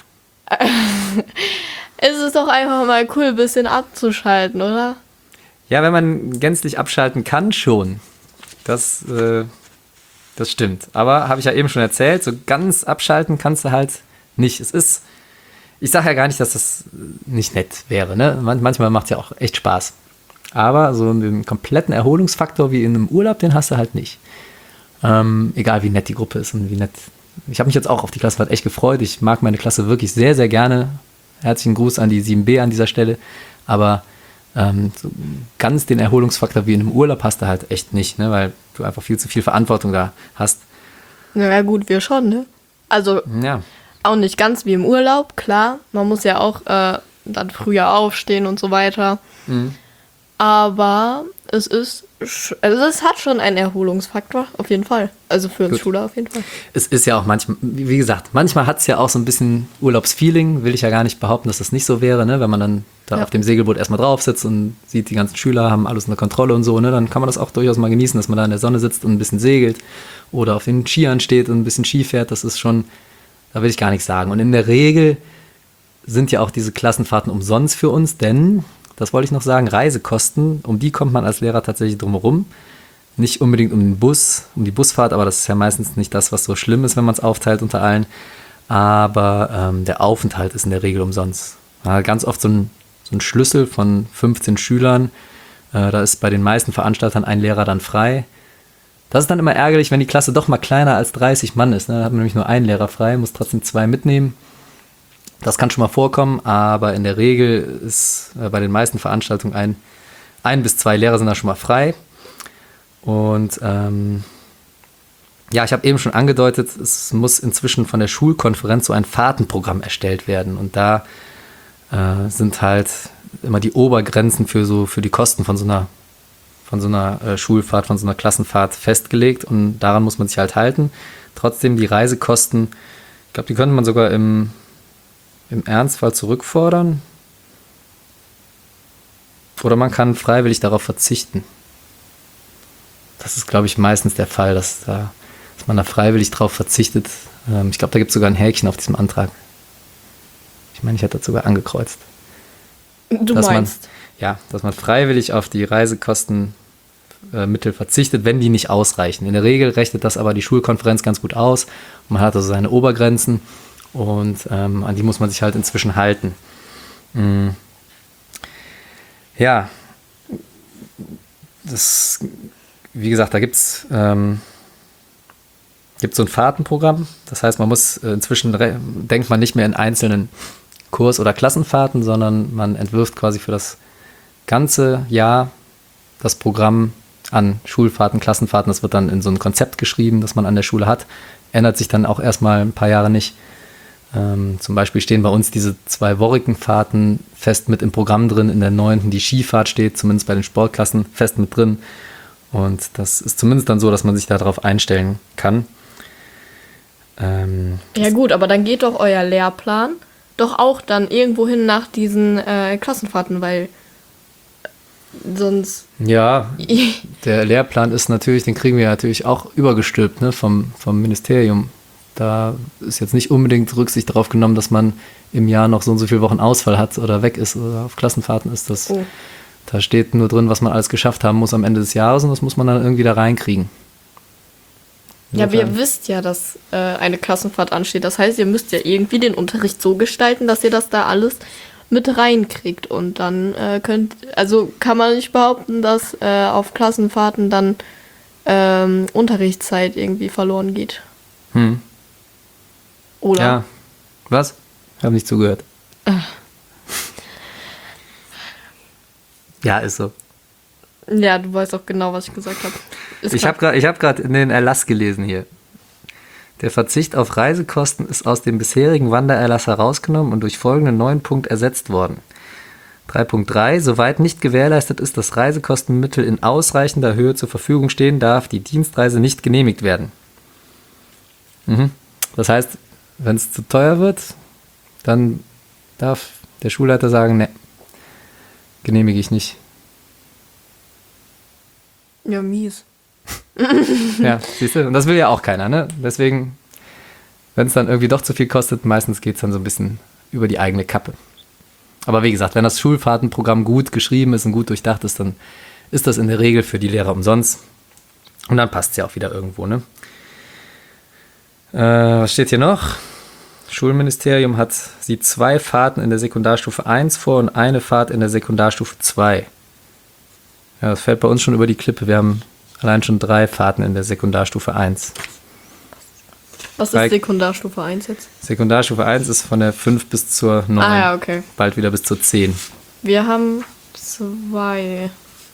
Es ist doch einfach mal cool, ein bisschen abzuschalten, oder? Ja, wenn man gänzlich abschalten kann, schon. Das, äh, das stimmt. Aber habe ich ja eben schon erzählt, so ganz abschalten kannst du halt nicht. Es ist, ich sage ja gar nicht, dass das nicht nett wäre. Ne? Man, manchmal macht es ja auch echt Spaß. Aber so einen kompletten Erholungsfaktor wie in einem Urlaub, den hast du halt nicht. Ähm, egal wie nett die Gruppe ist und wie nett. Ich habe mich jetzt auch auf die Klassenfahrt echt gefreut. Ich mag meine Klasse wirklich sehr, sehr gerne. Herzlichen Gruß an die sieben b an dieser Stelle. Aber ähm, so ganz den Erholungsfaktor wie in einem Urlaub hast du halt echt nicht, ne? Weil du einfach viel zu viel Verantwortung da hast. Naja, gut, wir schon, ne? Also Ja, auch nicht ganz wie im Urlaub, klar. Man muss ja auch äh, dann früher aufstehen und so weiter. Mhm. Aber es ist, sch- also es hat schon einen Erholungsfaktor, auf jeden Fall. Also für uns Gut. Schüler auf jeden Fall. Es ist ja auch manchmal, wie gesagt, manchmal hat es ja auch so ein bisschen Urlaubsfeeling. Will ich ja gar nicht behaupten, dass das nicht so wäre, ne? Wenn man dann da Ja. auf dem Segelboot erstmal drauf sitzt und sieht, die ganzen Schüler haben alles unter Kontrolle und so, ne? Dann kann man das auch durchaus mal genießen, dass man da in der Sonne sitzt und ein bisschen segelt oder auf den Skiern steht und ein bisschen Ski fährt. Das ist schon, da will ich gar nichts sagen. Und in der Regel sind ja auch diese Klassenfahrten umsonst für uns, denn, das wollte ich noch sagen, Reisekosten, um die kommt man als Lehrer tatsächlich drumherum. Nicht unbedingt um den Bus, um die Busfahrt, aber das ist ja meistens nicht das, was so schlimm ist, wenn man es aufteilt unter allen. Aber ähm, der Aufenthalt ist in der Regel umsonst. Ja, ganz oft so ein, so ein Schlüssel von fünfzehn Schülern, äh, da ist bei den meisten Veranstaltern ein Lehrer dann frei. Das ist dann immer ärgerlich, wenn die Klasse doch mal kleiner als dreißig Mann ist. Ne? Da hat man nämlich nur einen Lehrer frei, muss trotzdem zwei mitnehmen. Das kann schon mal vorkommen, aber in der Regel ist äh, bei den meisten Veranstaltungen ein, ein bis zwei Lehrer sind da schon mal frei. Und ähm, ja, ich habe eben schon angedeutet, es muss inzwischen von der Schulkonferenz so ein Fahrtenprogramm erstellt werden. Und da äh, sind halt immer die Obergrenzen für so für die Kosten von so einer von so einer äh, Schulfahrt, von so einer Klassenfahrt festgelegt. Und daran muss man sich halt halten. Trotzdem die Reisekosten, ich glaube, die könnte man sogar im im Ernstfall zurückfordern. Oder man kann freiwillig darauf verzichten. Das ist, glaube ich, meistens der Fall, dass, da, dass man da freiwillig darauf verzichtet. Ähm, ich glaube, da gibt es sogar ein Häkchen auf diesem Antrag. Ich meine, ich hätte das sogar angekreuzt. Du dass meinst. Man, ja, dass man freiwillig auf die Reisekostenmittel äh, verzichtet, wenn die nicht ausreichen. In der Regel rechnet das aber die Schulkonferenz ganz gut aus. Und man hat also seine Obergrenzen. Und ähm, an die muss man sich halt inzwischen halten. Mhm. Ja, das, wie gesagt, da gibt es ähm, so ein Fahrtenprogramm. Das heißt, man muss äh, inzwischen, re- denkt man nicht mehr in einzelnen Kurs- oder Klassenfahrten, sondern man entwirft quasi für das ganze Jahr das Programm an Schulfahrten, Klassenfahrten. Das wird dann in so ein Konzept geschrieben, das man an der Schule hat. Ändert sich dann auch erstmal ein paar Jahre nicht. Ähm, zum Beispiel stehen bei uns diese zwei Fahrten fest mit im Programm drin. In der neunten die Skifahrt steht, zumindest bei den Sportklassen, fest mit drin. Und das ist zumindest dann so, dass man sich darauf einstellen kann. Ähm, Ja gut, aber dann geht doch euer Lehrplan doch auch dann irgendwo hin nach diesen äh, Klassenfahrten, weil sonst... ja, der Lehrplan ist natürlich, den kriegen wir natürlich auch übergestülpt, ne, vom, vom Ministerium. Da ist jetzt nicht unbedingt Rücksicht darauf genommen, dass man im Jahr noch so und so viele Wochen Ausfall hat oder weg ist oder auf Klassenfahrten ist. Das, Oh. Da steht nur drin, was man alles geschafft haben muss am Ende des Jahres und das muss man dann irgendwie da reinkriegen. Ja, aber Insofern- ihr wisst ja, dass äh, eine Klassenfahrt ansteht. Das heißt, ihr müsst ja irgendwie den Unterricht so gestalten, dass ihr das da alles mit reinkriegt. Und dann äh, könnt, also kann man nicht behaupten, dass äh, auf Klassenfahrten dann ähm, Unterrichtszeit irgendwie verloren geht. Hm. Oder? Ja. Was? Ich habe nicht zugehört. Ja, ist so. Ja, du weißt auch genau, was ich gesagt habe. Ist Ich klar. habe gerade hab grad in den Erlass gelesen hier. Der Verzicht auf Reisekosten ist aus dem bisherigen Wandererlass herausgenommen und durch folgenden neuen Punkt ersetzt worden. drei Punkt drei. Soweit nicht gewährleistet ist, dass Reisekostenmittel in ausreichender Höhe zur Verfügung stehen, darf die Dienstreise nicht genehmigt werden. Mhm. Das heißt, wenn es zu teuer wird, dann darf der Schulleiter sagen, ne, genehmige ich nicht. Ja, mies. Ja, siehst du, und das will ja auch keiner, ne? Deswegen, wenn es dann irgendwie doch zu viel kostet, meistens geht es dann so ein bisschen über die eigene Kappe. Aber wie gesagt, wenn das Schulfahrtenprogramm gut geschrieben ist und gut durchdacht ist, dann ist das in der Regel für die Lehrer umsonst. Und dann passt es ja auch wieder irgendwo, ne? Äh, was steht hier noch? Schulministerium hat sieht zwei Fahrten in der Sekundarstufe eins vor und eine Fahrt in der Sekundarstufe zwei. Ja, das fällt bei uns schon über die Klippe. Wir haben allein schon drei Fahrten in der Sekundarstufe eins. Was Drei- ist Sekundarstufe eins jetzt? Sekundarstufe eins ist von der fünf bis zur neun. Ah ja, okay. Bald wieder bis zur zehn. Wir haben zwei.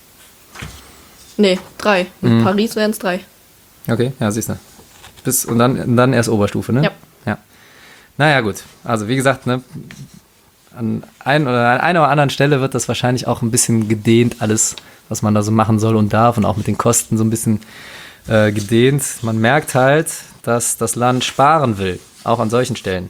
Nee, drei. Mit Mhm. Paris wären es drei. Okay, ja, siehst du. Bis, und dann, und dann erst Oberstufe, ne? Ja. ja. Naja, gut. Also, wie gesagt, ne, an, ein oder an einer oder anderen Stelle wird das wahrscheinlich auch ein bisschen gedehnt, alles, was man da so machen soll und darf und auch mit den Kosten so ein bisschen äh, gedehnt. Man merkt halt, dass das Land sparen will, auch an solchen Stellen.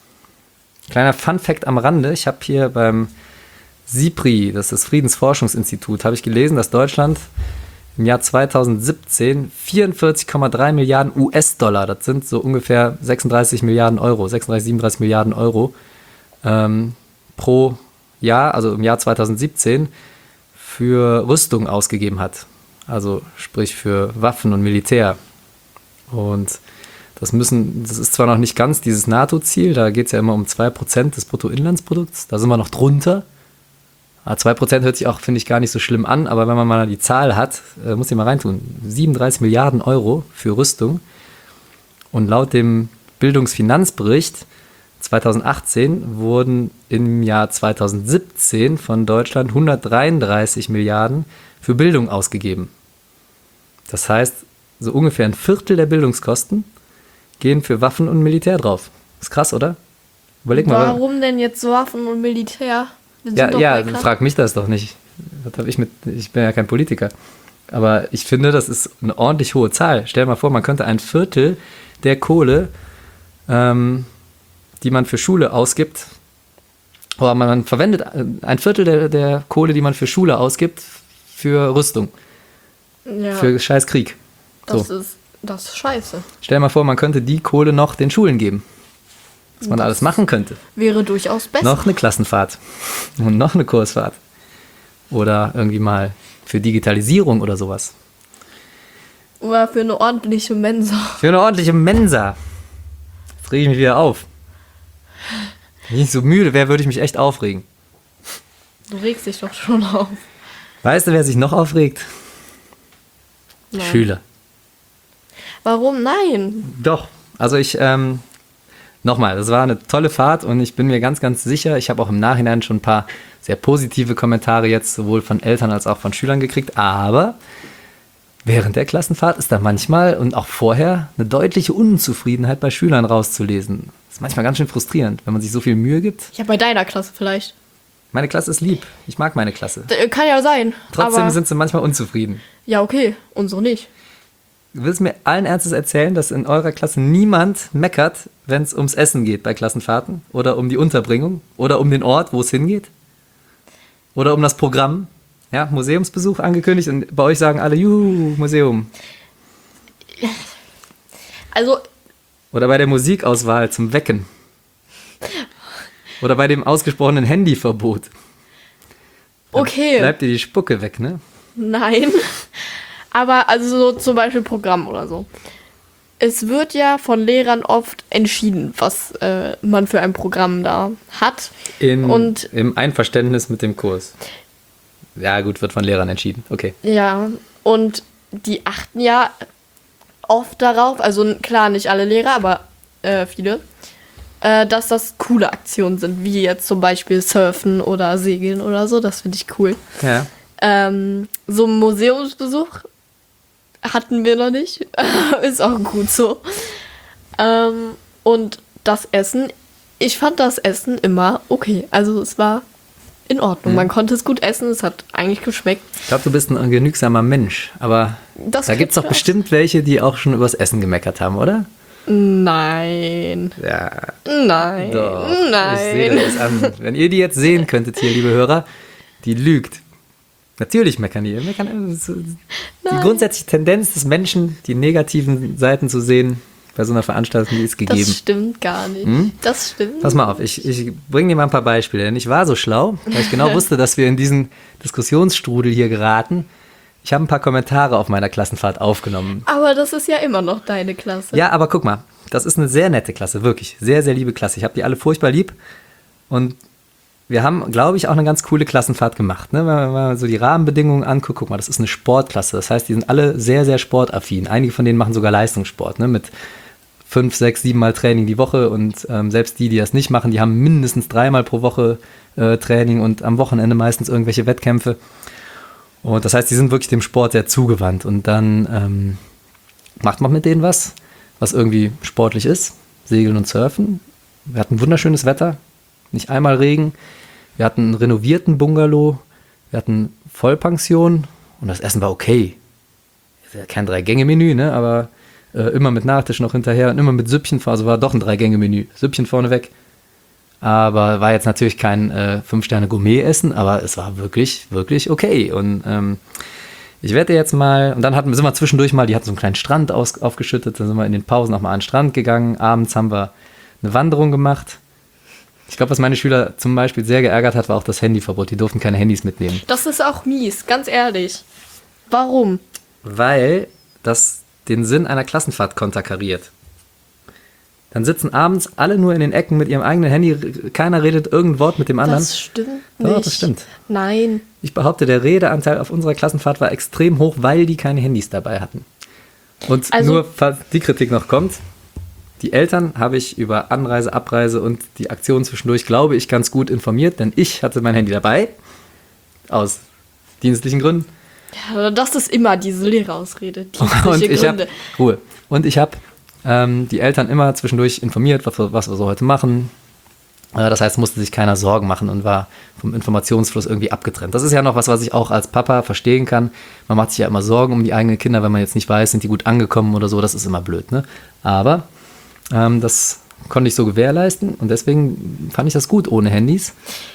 Kleiner Fun-Fact am Rande, ich habe hier beim SIPRI, das ist das Friedensforschungsinstitut, habe ich gelesen, dass Deutschland im Jahr zweitausendsiebzehn vierundvierzig Komma drei Milliarden U S-Dollar, das sind so ungefähr sechsunddreißig Milliarden Euro, sechsunddreißig, siebenunddreißig Milliarden Euro ähm, pro Jahr, also im Jahr zweitausendsiebzehn, für Rüstung ausgegeben hat. Also sprich für Waffen und Militär. Und das müssen, das ist zwar noch nicht ganz dieses NATO-Ziel, da geht es ja immer um zwei Prozent des Bruttoinlandsprodukts, da sind wir noch drunter. zwei Prozent hört sich auch, finde ich, gar nicht so schlimm an, aber wenn man mal die Zahl hat, äh, muss ich mal reintun, siebenunddreißig Milliarden Euro für Rüstung. Und laut dem Bildungsfinanzbericht zweitausendachtzehn wurden im Jahr zweitausendsiebzehn von Deutschland hundertdreiunddreißig Milliarden für Bildung ausgegeben. Das heißt, so ungefähr ein Viertel der Bildungskosten gehen für Waffen und Militär drauf. Ist krass, oder? Überleg mal. Warum denn jetzt Waffen und Militär? Wir sind Ja, doch ja, bei Klasse- frag mich das doch nicht. Was hab ich mit? Ich bin ja kein Politiker. Aber ich finde, das ist eine ordentlich hohe Zahl. Stell dir mal vor, man könnte ein Viertel der Kohle, ähm, die man für Schule ausgibt, oder man, man verwendet ein Viertel der, der Kohle, die man für Schule ausgibt, für Rüstung, Ja, für scheiß Krieg. das So. ist das ist scheiße. Stell dir mal vor, man könnte die Kohle noch den Schulen geben. Was man Das alles machen könnte. Wäre durchaus besser. Noch eine Klassenfahrt und noch eine Kursfahrt. Oder irgendwie mal für Digitalisierung oder sowas. Oder für eine ordentliche Mensa. Für eine ordentliche Mensa. Jetzt rege ich mich wieder auf. Wenn ich so müde wäre, würde ich mich echt aufregen. Du regst dich doch schon auf. Weißt du, wer sich noch aufregt? Nein. Schüler. Warum? Nein. Doch. Also ich, ähm, nochmal, das war eine tolle Fahrt und ich bin mir ganz, ganz sicher, ich habe auch im Nachhinein schon ein paar sehr positive Kommentare jetzt sowohl von Eltern als auch von Schülern gekriegt, aber während der Klassenfahrt ist da manchmal und auch vorher eine deutliche Unzufriedenheit bei Schülern rauszulesen. Das ist manchmal ganz schön frustrierend, wenn man sich so viel Mühe gibt. Ja, bei deiner Klasse vielleicht. Meine Klasse ist lieb. Ich mag meine Klasse. D- Kann ja sein. Trotzdem aber sind sie manchmal unzufrieden. ja, okay. Unsere nicht. willst du mir allen Ernstes erzählen, dass in eurer Klasse niemand meckert, wenn es ums Essen geht bei Klassenfahrten? Oder um die Unterbringung? Oder um den Ort, wo es hingeht? Oder um das Programm? Ja, Museumsbesuch angekündigt und bei euch sagen alle, juhu, Museum. Also, Oder bei der Musikauswahl zum Wecken. Oder bei dem ausgesprochenen Handyverbot. okay. Bleibt dir die Spucke weg, ne? Nein. Aber also so zum Beispiel Programm oder so. Es wird ja von Lehrern oft entschieden, was äh, man für ein Programm da hat. In, Und Im Einverständnis mit dem Kurs. Ja, gut, wird von Lehrern entschieden. Okay. ja, und die achten ja oft darauf, also klar nicht alle Lehrer, aber äh, viele, äh, dass das coole Aktionen sind, wie jetzt zum Beispiel Surfen oder Segeln oder so. Das finde ich cool. Ja. Ähm, so einen Museumsbesuch hatten wir noch nicht. Ist auch gut so. Ähm, und das Essen, ich fand das Essen immer okay. Also es war in Ordnung. Mhm. Man konnte es gut essen, es hat eigentlich geschmeckt. Ich glaube, du bist ein genügsamer Mensch, aber Das da gibt es doch könnte bestimmt welche, die auch schon übers Essen gemeckert haben, oder? Nein. Ja, Nein. doch. Ich Nein. sehe das an. Wenn ihr die jetzt sehen könntet hier, liebe Hörer, die lügt. Natürlich meckern die. Meckern, äh, so- die Nein. grundsätzliche Tendenz des Menschen, die negativen Seiten zu sehen, bei so einer Veranstaltung, die ist gegeben. Das stimmt gar nicht. Hm? Das stimmt. Pass mal auf, ich, ich bringe dir mal ein paar Beispiele, denn ich war so schlau, weil ich genau wusste, dass wir in diesen Diskussionsstrudel hier geraten. Ich habe ein paar Kommentare auf meiner Klassenfahrt aufgenommen. Aber das ist ja immer noch deine Klasse. Ja, aber guck mal, das ist eine sehr nette Klasse, wirklich. Sehr, sehr liebe Klasse. Ich habe die alle furchtbar lieb. Und wir haben, glaube ich, auch eine ganz coole Klassenfahrt gemacht. Ne? Wenn man mal so die Rahmenbedingungen anguckt, guck mal, das ist eine Sportklasse. Das heißt, die sind alle sehr, sehr sportaffin. Einige von denen machen sogar Leistungssport, ne? Mit fünf, sechs, sieben Mal Training die Woche. Und ähm, selbst die, die das nicht machen, die haben mindestens dreimal pro Woche äh, Training und am Wochenende meistens irgendwelche Wettkämpfe. Und das heißt, die sind wirklich dem Sport sehr zugewandt. Und dann ähm, macht man mit denen was, was irgendwie sportlich ist. Segeln und Surfen. Wir hatten wunderschönes Wetter, nicht einmal Regen. Wir hatten einen renovierten Bungalow. Wir hatten Vollpension. Und das Essen war okay. Kein Drei-Gänge-Menü, ne? Aber äh, immer mit Nachtisch noch hinterher und immer mit Süppchen. Also war doch ein Drei-Gänge-Menü. Süppchen vorneweg. Aber war jetzt natürlich kein äh, Fünf-Sterne-Gourmet-Essen, aber es war wirklich, wirklich okay. Und ähm, ich werde jetzt mal, und dann hatten, sind wir zwischendurch mal, die hatten so einen kleinen Strand aus, aufgeschüttet, dann sind wir in den Pausen auch mal an den Strand gegangen. Abends haben wir eine Wanderung gemacht. Ich glaube, was meine Schüler zum Beispiel sehr geärgert hat, war auch das Handyverbot. Die durften keine Handys mitnehmen. Das ist auch mies, ganz ehrlich. Warum? Weil das den Sinn einer Klassenfahrt konterkariert. Dann sitzen abends alle nur in den Ecken mit ihrem eigenen Handy, keiner redet irgendein Wort mit dem anderen. Das stimmt Doch, nicht. das stimmt. Nein. Ich behaupte, der Redeanteil auf unserer Klassenfahrt war extrem hoch, weil die keine Handys dabei hatten. Und Also- nur, falls die Kritik noch kommt, die Eltern habe ich über Anreise, Abreise und die Aktion zwischendurch, glaube ich, ganz gut informiert, denn ich hatte mein Handy dabei, aus dienstlichen Gründen. Ja, das ist immer diese Lehrerausrede. Und Dienstliche ich habe Gründe. Ruhe. Und ich habe ähm, die Eltern immer zwischendurch informiert, was, wir- was wir so heute machen. Äh, das heißt, musste sich keiner Sorgen machen und war vom Informationsfluss irgendwie abgetrennt. Das ist ja noch was, was ich auch als Papa verstehen kann. Man macht sich ja immer Sorgen um die eigenen Kinder, wenn man jetzt nicht weiß, sind die gut angekommen oder so. Das ist immer blöd, ne? Aber ähm, das konnte ich so gewährleisten und deswegen fand ich das gut ohne Handys.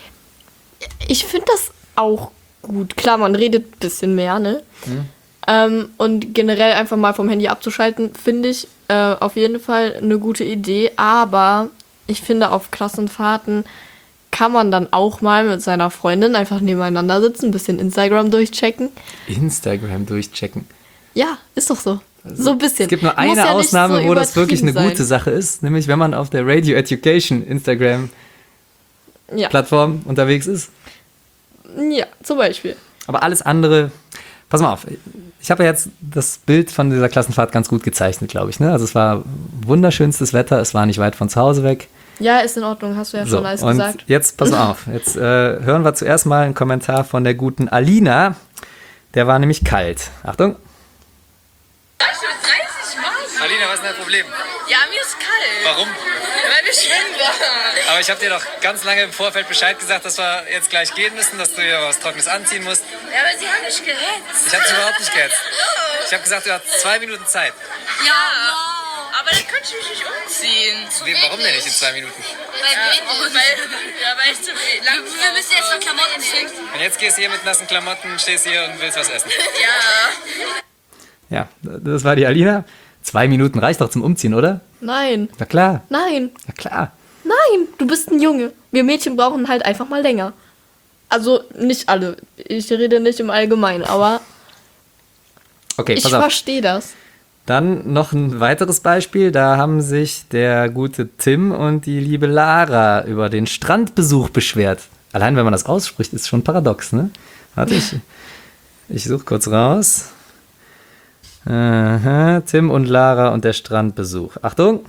Ich finde das auch gut. Klar, man redet ein bisschen mehr, ne? Mhm. Ähm, und generell einfach mal vom Handy abzuschalten, finde ich äh, auf jeden Fall eine gute Idee. Aber ich finde, auf Klassenfahrten kann man dann auch mal mit seiner Freundin einfach nebeneinander sitzen, ein bisschen Instagram durchchecken. Instagram durchchecken. Ja, ist doch so. So ein bisschen. Es gibt nur Muss eine ja nicht Ausnahme, so wo das wirklich eine übertrieben gute sein. Sache ist, nämlich wenn man auf der Radio Education Instagram-Plattform Ja. unterwegs ist. ja, zum Beispiel. Aber alles andere, pass mal auf, ich habe ja jetzt das Bild von dieser Klassenfahrt ganz gut gezeichnet, glaube ich. Ne? Also es war wunderschönstes Wetter, es war nicht weit von zu Hause weg. Ja, ist in Ordnung, hast du ja So, schon alles und gesagt. jetzt pass mal auf, jetzt äh, hören wir zuerst mal einen Kommentar von der guten Alina. Der war nämlich kalt. Achtung. Alina, was ist dein Problem? Ja, mir ist kalt. Warum? Weil wir schwimmen waren. Aber ich habe dir doch ganz lange im Vorfeld Bescheid gesagt, dass wir jetzt gleich gehen müssen, dass du dir was Trockenes anziehen musst. Ja, aber sie haben mich gehetzt. Ich habe dich überhaupt nicht gehetzt. Ich habe gesagt, du hast zwei Minuten Zeit. Ja, aber dann könnte ich mich nicht umziehen. Wie, warum denn nicht in zwei Minuten? Weil, weil, ja, weil ich zu lang Wir müssen jetzt noch Klamotten schicken. Und jetzt gehst du hier mit nassen Klamotten, stehst hier und willst was essen. Ja. Ja, das war die Alina. Zwei Minuten reicht doch zum Umziehen, oder? Nein, Na klar, nein, na klar. nein, du bist ein Junge. Wir Mädchen brauchen halt einfach mal länger. Also nicht alle. Ich rede nicht im Allgemeinen, aber Okay, ich pass auf. verstehe das. Dann noch ein weiteres Beispiel. Da haben sich der gute Tim und die liebe Lara über den Strandbesuch beschwert. Allein wenn man das ausspricht, ist schon paradox, ne? Warte, ich, ich suche kurz raus. Aha, Tim und Lara und der Strandbesuch. Achtung!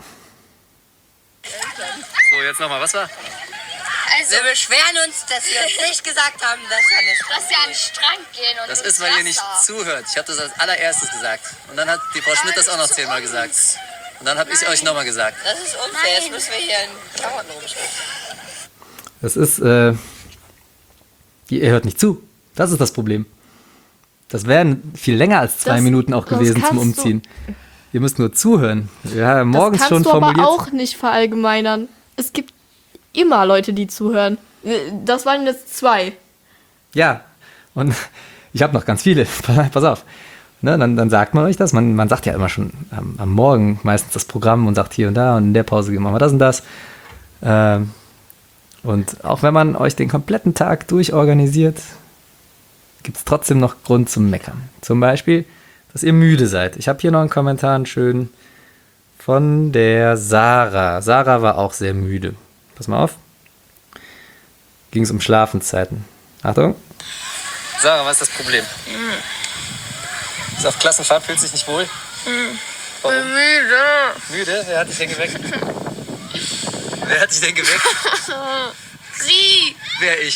So, jetzt nochmal, was war? Also, wir beschweren uns, dass wir uns nicht gesagt haben, dass wir an den Strand, Dass wir an den Strand gehen und Das ins ist, weil ihr nicht Wasser. zuhört. Ich habe das als allererstes gesagt. Und dann hat die Frau Schmidt das auch noch zehnmal gesagt. Und dann habe ich es euch nochmal gesagt. Das ist unfair, jetzt müssen wir hier in Klamotten rumstehen. Das ist, äh, ihr hört nicht zu. Das ist das Problem. Das wären viel länger als zwei Das- Minuten auch das gewesen zum kannst du- Umziehen. Ihr müsst nur zuhören. Wir haben morgens das schon kannst du formuliert. aber auch nicht verallgemeinern. Es gibt immer Leute, die zuhören. Das waren jetzt zwei. Ja, und ich habe noch ganz viele. Pass auf. Ne, dann, dann sagt man euch das. Man, man sagt ja immer schon am, am Morgen meistens das Programm und sagt hier und da und in der Pause machen wir das und das. Ähm, und auch wenn man euch den kompletten Tag durchorganisiert, gibt es trotzdem noch Grund zum Meckern. Zum Beispiel, dass ihr müde seid. Ich habe hier noch einen Kommentar, einen schönen, von der Sarah. Sarah war auch sehr müde. Pass mal auf. Ging es um Schlafenszeiten. Achtung. Sarah, was ist das Problem? Ist auf Klassenfahrt, fühlt sich nicht wohl? Warum? Müde. Müde? Wer hat dich denn geweckt? Wer hat dich denn geweckt? Sie. Wer ich?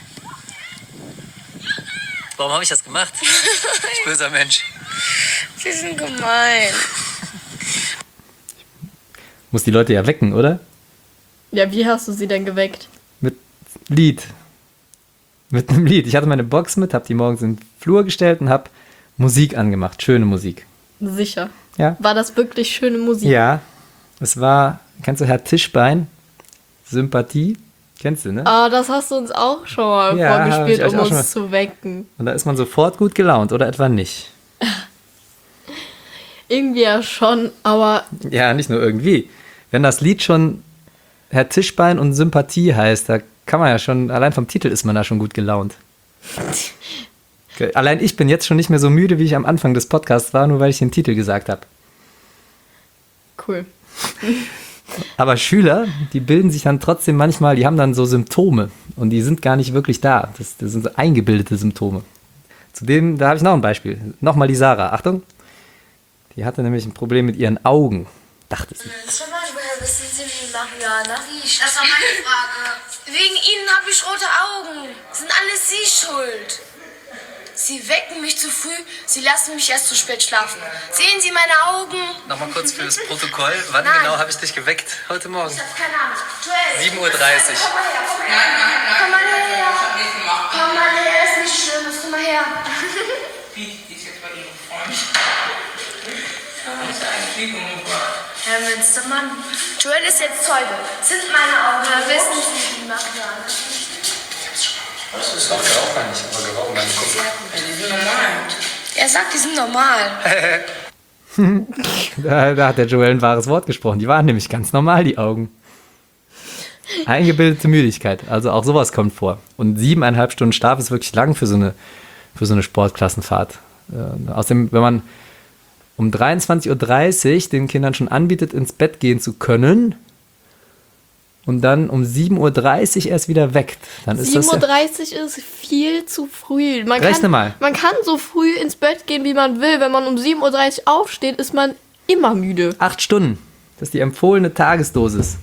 Warum habe ich das gemacht? Ich böser Mensch. Sie sind gemein. Muss die Leute ja wecken, oder? Ja, wie hast du sie denn geweckt? Mit Lied. Mit einem Lied. Ich hatte meine Box mit, habe die morgens in den Flur gestellt und habe Musik angemacht. Schöne Musik. Sicher. Ja. War das wirklich schöne Musik? Ja. Es war, kennst du Herr Tischbein? Sympathie? Kennst du, ne? Ah, das hast du uns auch schon mal Ja, hab vorgespielt, ich euch um auch schon uns zu wecken. Und da ist man sofort gut gelaunt, oder etwa nicht? Irgendwie ja schon, aber Ja, nicht nur irgendwie. Wenn das Lied schon Herr Tischbein und Sympathie heißt, da kann man ja schon, allein vom Titel ist man da schon gut gelaunt. Okay, allein ich bin jetzt schon nicht mehr so müde, wie ich am Anfang des Podcasts war, nur weil ich den Titel gesagt habe. cool. Aber Schüler, die bilden sich dann trotzdem manchmal, die haben dann so Symptome und die sind gar nicht wirklich da. Das, das sind so eingebildete Symptome. Zudem, da habe ich noch ein Beispiel. Nochmal die Sarah. Achtung. Die hatte nämlich ein Problem mit ihren Augen. Dachte sie. Schon mal, woher wissen Sie, wie Mariana riecht? Das war meine Frage. Wegen Ihnen habe ich rote Augen. Sind alles Sie schuld. Sie wecken mich zu früh, Sie lassen mich erst zu spät schlafen. Sehen Sie meine Augen? Nochmal kurz fürs Protokoll. Wann Nein. genau habe ich dich geweckt? Heute Morgen. Ich habe keine Ahnung. Joel. sieben Uhr dreißig. Komm mal her, komm mal her. Komm mal her. Komm mal her, ist nicht schlimm. Komm mal her. Herr Münstermann, Joel ist jetzt Zeuge. Sind meine Augen, wissen Sie, wie Mariana Das ist auch Gerauch nicht, aber Gerauch meine Kopf. Er sagt, die sind normal. Da, da hat der Joel ein wahres Wort gesprochen. Die waren nämlich ganz normal, die Augen. Eingebildete Müdigkeit. Also auch sowas kommt vor. Und siebeneinhalb Stunden Schlaf ist wirklich lang für so eine, für so eine Sportklassenfahrt. Äh, außerdem, wenn man um dreiundzwanzig Uhr dreißig den Kindern schon anbietet, ins Bett gehen zu können und dann um sieben Uhr dreißig erst wieder weckt, dann ist das sieben Uhr ja, dreißig ist viel zu früh. Man Rechne kann, mal. Man kann so früh ins Bett gehen, wie man will. Wenn man um sieben Uhr dreißig aufsteht, ist man immer müde. acht Stunden. Das ist die empfohlene Tagesdosis.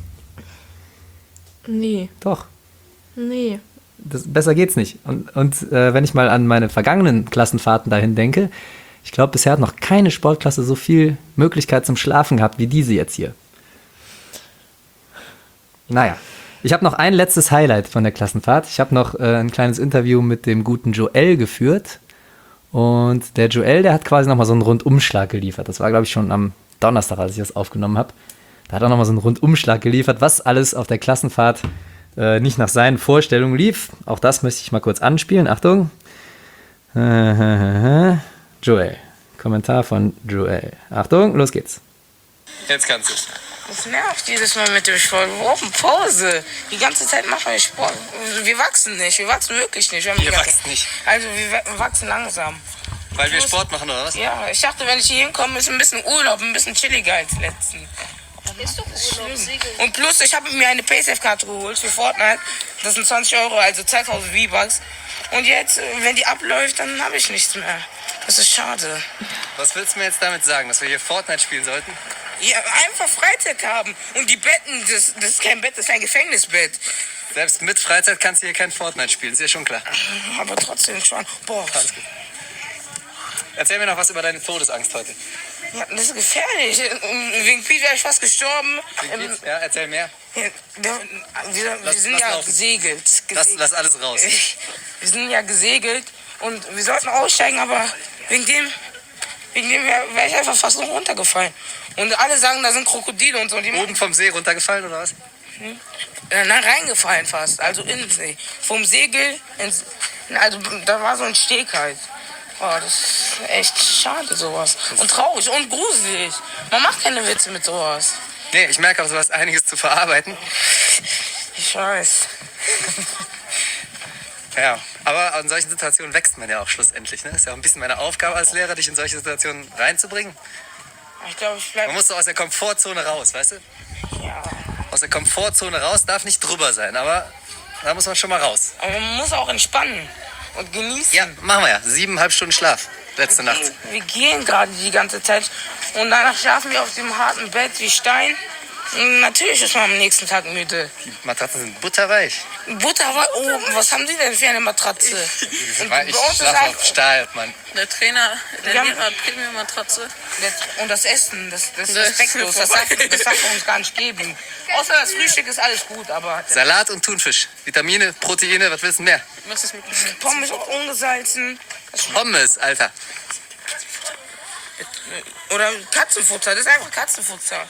Nee, Doch. nee. Das, besser geht's nicht. Und, und äh, wenn ich mal an meine vergangenen Klassenfahrten dahin denke, Ich glaube, bisher hat noch keine Sportklasse so viel Möglichkeit zum Schlafen gehabt wie diese jetzt hier. Naja, ich habe noch ein letztes Highlight von der Klassenfahrt. Ich habe noch äh, ein kleines Interview mit dem guten Joel geführt. Und der Joel, der hat quasi nochmal so einen Rundumschlag geliefert. Das war, glaube ich, schon am Donnerstag, als ich das aufgenommen habe. Da hat er nochmal so einen Rundumschlag geliefert, was alles auf der Klassenfahrt äh, nicht nach seinen Vorstellungen lief. Auch das möchte ich mal kurz anspielen. Achtung. Joel. Kommentar von Joel. Achtung, los geht's. Jetzt kannst du. Das nervt jedes Mal mit dem Sport. Wir brauchen Pause. Die ganze Zeit machen wir Sport. Wir wachsen nicht. Wir wachsen wirklich nicht. Wir, haben die Ihr ganze- wachst nicht. Also wir wa- wachsen langsam. Weil wir Sport machen, oder was? Ja, ich dachte, wenn ich hier hinkomme, ist ein bisschen Urlaub, ein bisschen chilliger als letzten. Ist doch Urlaub, Segel. Und plus, ich habe mir eine Paysafe-Karte geholt für Fortnite. Das sind zwanzig Euro, also zweitausend V-Bucks. Und jetzt, äh, wenn die abläuft, dann habe ich nichts mehr. Das ist schade. Was willst du mir jetzt damit sagen, dass wir hier Fortnite spielen sollten? Ja, einfach Freizeit haben. Und die Betten, das, das ist kein Bett, das ist ein Gefängnisbett. Selbst mit Freizeit kannst du hier kein Fortnite spielen, ist ja schon klar. Aber trotzdem schon. Boah, Alles gut. Erzähl mir noch was über deine Todesangst heute. ja, das ist gefährlich. Wegen Piet wäre ich fast gestorben. Ähm, Ja, erzähl mehr. ja, der- wir, wir Lass- sind lass ja laufen. gesegelt. Lass, gesegelt. lass alles raus. Wir sind ja gesegelt und wir sollten aussteigen, aber wegen dem, wegen dem wäre wär ich einfach fast noch runtergefallen. Und alle sagen, da sind Krokodile und so. Und die Oben vom See runtergefallen, oder was? äh, nein, reingefallen fast, also in den See. Vom Segel, ins, also da war so ein Steg halt. Oh, das ist echt schade, sowas. Und traurig und gruselig. Man macht keine Witze mit sowas. Nee, ich merke auch, du hast einiges zu verarbeiten. Ich weiß. Ja, aber in solchen Situationen wächst man ja auch schlussendlich. Ne? Ist ja auch ein bisschen meine Aufgabe als Lehrer, dich in solche Situationen reinzubringen. Ich glaube, ich Man bleibe. muss so aus der Komfortzone raus, weißt du? Ja. Aus der Komfortzone raus darf nicht drüber sein, aber da muss man schon mal raus. Aber man muss auch entspannen und genießen. Ja, machen wir ja. Siebeneinhalb Stunden Schlaf letzte Nacht. Wir gehen gerade die ganze Zeit und danach schlafen wir auf dem harten Bett wie Stein. Und natürlich ist man am nächsten Tag müde. Die Matratzen sind butterweich. Butter, oh, was haben Sie denn für eine Matratze? Und bei Ich uns ist schlafe halt, auf Stahl, Mann. Der Trainer, der Wir haben- Lehrer hat Premium-Matratze. und das Essen, das, das ist Das ist respektlos, das darf, vorbei. das darf man uns gar nicht geben. Außer das Frühstück ist alles gut, aber Salat und Thunfisch. Vitamine, Proteine, was willst du mehr? Was ist mit Pommes auch ungesalzen. Pommes, Alter. Oder Katzenfutter, das ist einfach Katzenfutter.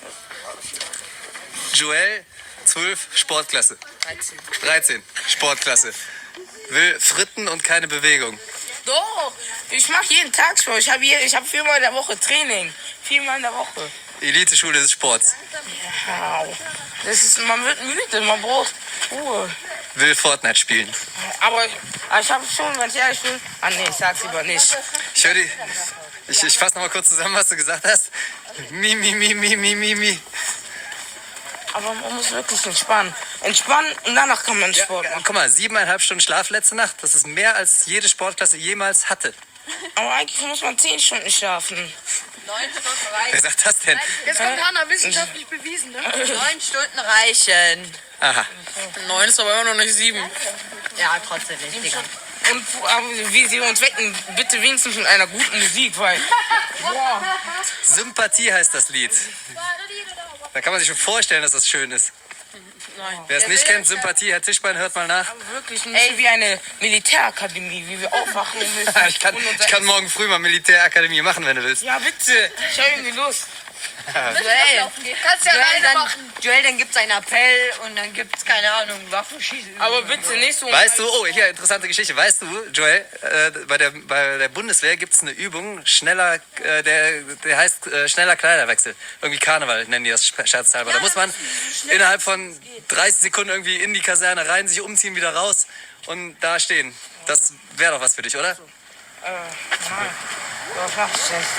Joel, zwölf, Sportklasse. dreizehn, Sportklasse. Will Fritten und keine Bewegung. Doch, ich mache jeden Tag Sport. Ich habe ich hab viermal in der Woche Training. Viermal in der Woche. Elite-Schule des Sports. Wow. Das ist, man wird müde, man braucht Ruhe. Will Fortnite spielen. Aber, aber ich habe schon, wenn ich ehrlich bin. Ah nee, ich sag's lieber nicht. Ich höre die. Ich, ich fasse noch mal kurz zusammen, was du gesagt hast. Mi, mi, mi, mi, mi, mi, mi. Aber man muss wirklich entspannen. Entspannen und danach kann man Ja, Sport machen. guck mal, siebeneinhalb Stunden Schlaf letzte Nacht. Das ist mehr als jede Sportklasse jemals hatte. Aber eigentlich muss man zehn Stunden schlafen. Neun Stunden reichen. Wer sagt das denn? Jetzt kommt Hanna, wissenschaftlich bewiesen, ne? Neun Stunden reichen. Aha. Neun ist aber immer noch nicht sieben. Ja, trotzdem nicht, Digga. Und aber wie sie uns wecken, bitte wenigstens mit einer guten Musik, weil. Boah. Sympathie heißt das Lied. Da kann man sich schon vorstellen, dass das schön ist. Wer es nicht kennt, Sympathie, Herr Tischbein, hört mal nach. Wirklich nicht wie eine Militärakademie, wie wir aufwachen müssen. Ich kann, und unser ich kann morgen früh mal Militärakademie machen, wenn du willst. Ja, bitte. Ich habe irgendwie Lust. Joel, Kannst ja Joel, alleine dann, machen. Joel, dann gibt's einen Appell und dann gibt's, keine Ahnung, Waffenschießen. Aber bitte nicht so. Weißt du, oh, hier, interessante Geschichte. Weißt du, Joel, äh, bei, der, bei der Bundeswehr gibt es eine Übung, schneller, äh, der, der heißt äh, schneller Kleiderwechsel. Irgendwie Karneval nennen die das scherzhalber. Da muss man innerhalb von dreißig Sekunden irgendwie in die Kaserne rein, sich umziehen, wieder raus und da stehen. Das wäre doch was für dich, oder? Äh, nein. Was mach ich denn?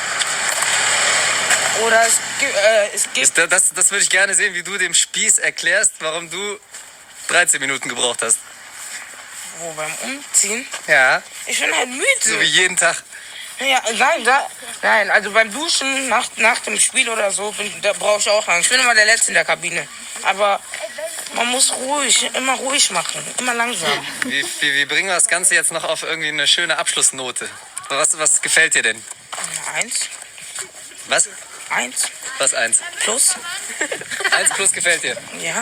Oder es gibt, äh, es gibt. Das, das, das würde ich gerne sehen, wie du dem Spieß erklärst, warum du dreizehn Minuten gebraucht hast. Wo, beim Umziehen? Ja, Ich bin halt müde. so wie jeden Tag. Ja, nein, da, nein, also beim Duschen nach, nach dem Spiel oder so, bin, da brauche ich auch lang. Ich bin immer der Letzte in der Kabine. Aber man muss ruhig, immer ruhig machen, immer langsam. Wie, wie, wie bringen wir das Ganze jetzt noch auf irgendwie eine schöne Abschlussnote? Was, was gefällt dir denn? Eins. Was? Eins. Was eins? Plus. Eins plus gefällt dir? Ja.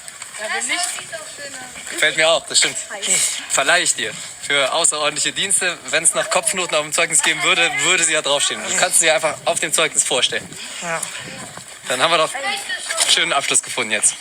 Gefällt mir auch, das stimmt. Verleihe ich dir. Für außerordentliche Dienste, wenn es noch Kopfnoten auf dem Zeugnis geben würde, würde sie ja draufstehen. Du kannst sie einfach auf dem Zeugnis vorstellen. Ja. Dann haben wir doch einen schönen Abschluss gefunden jetzt.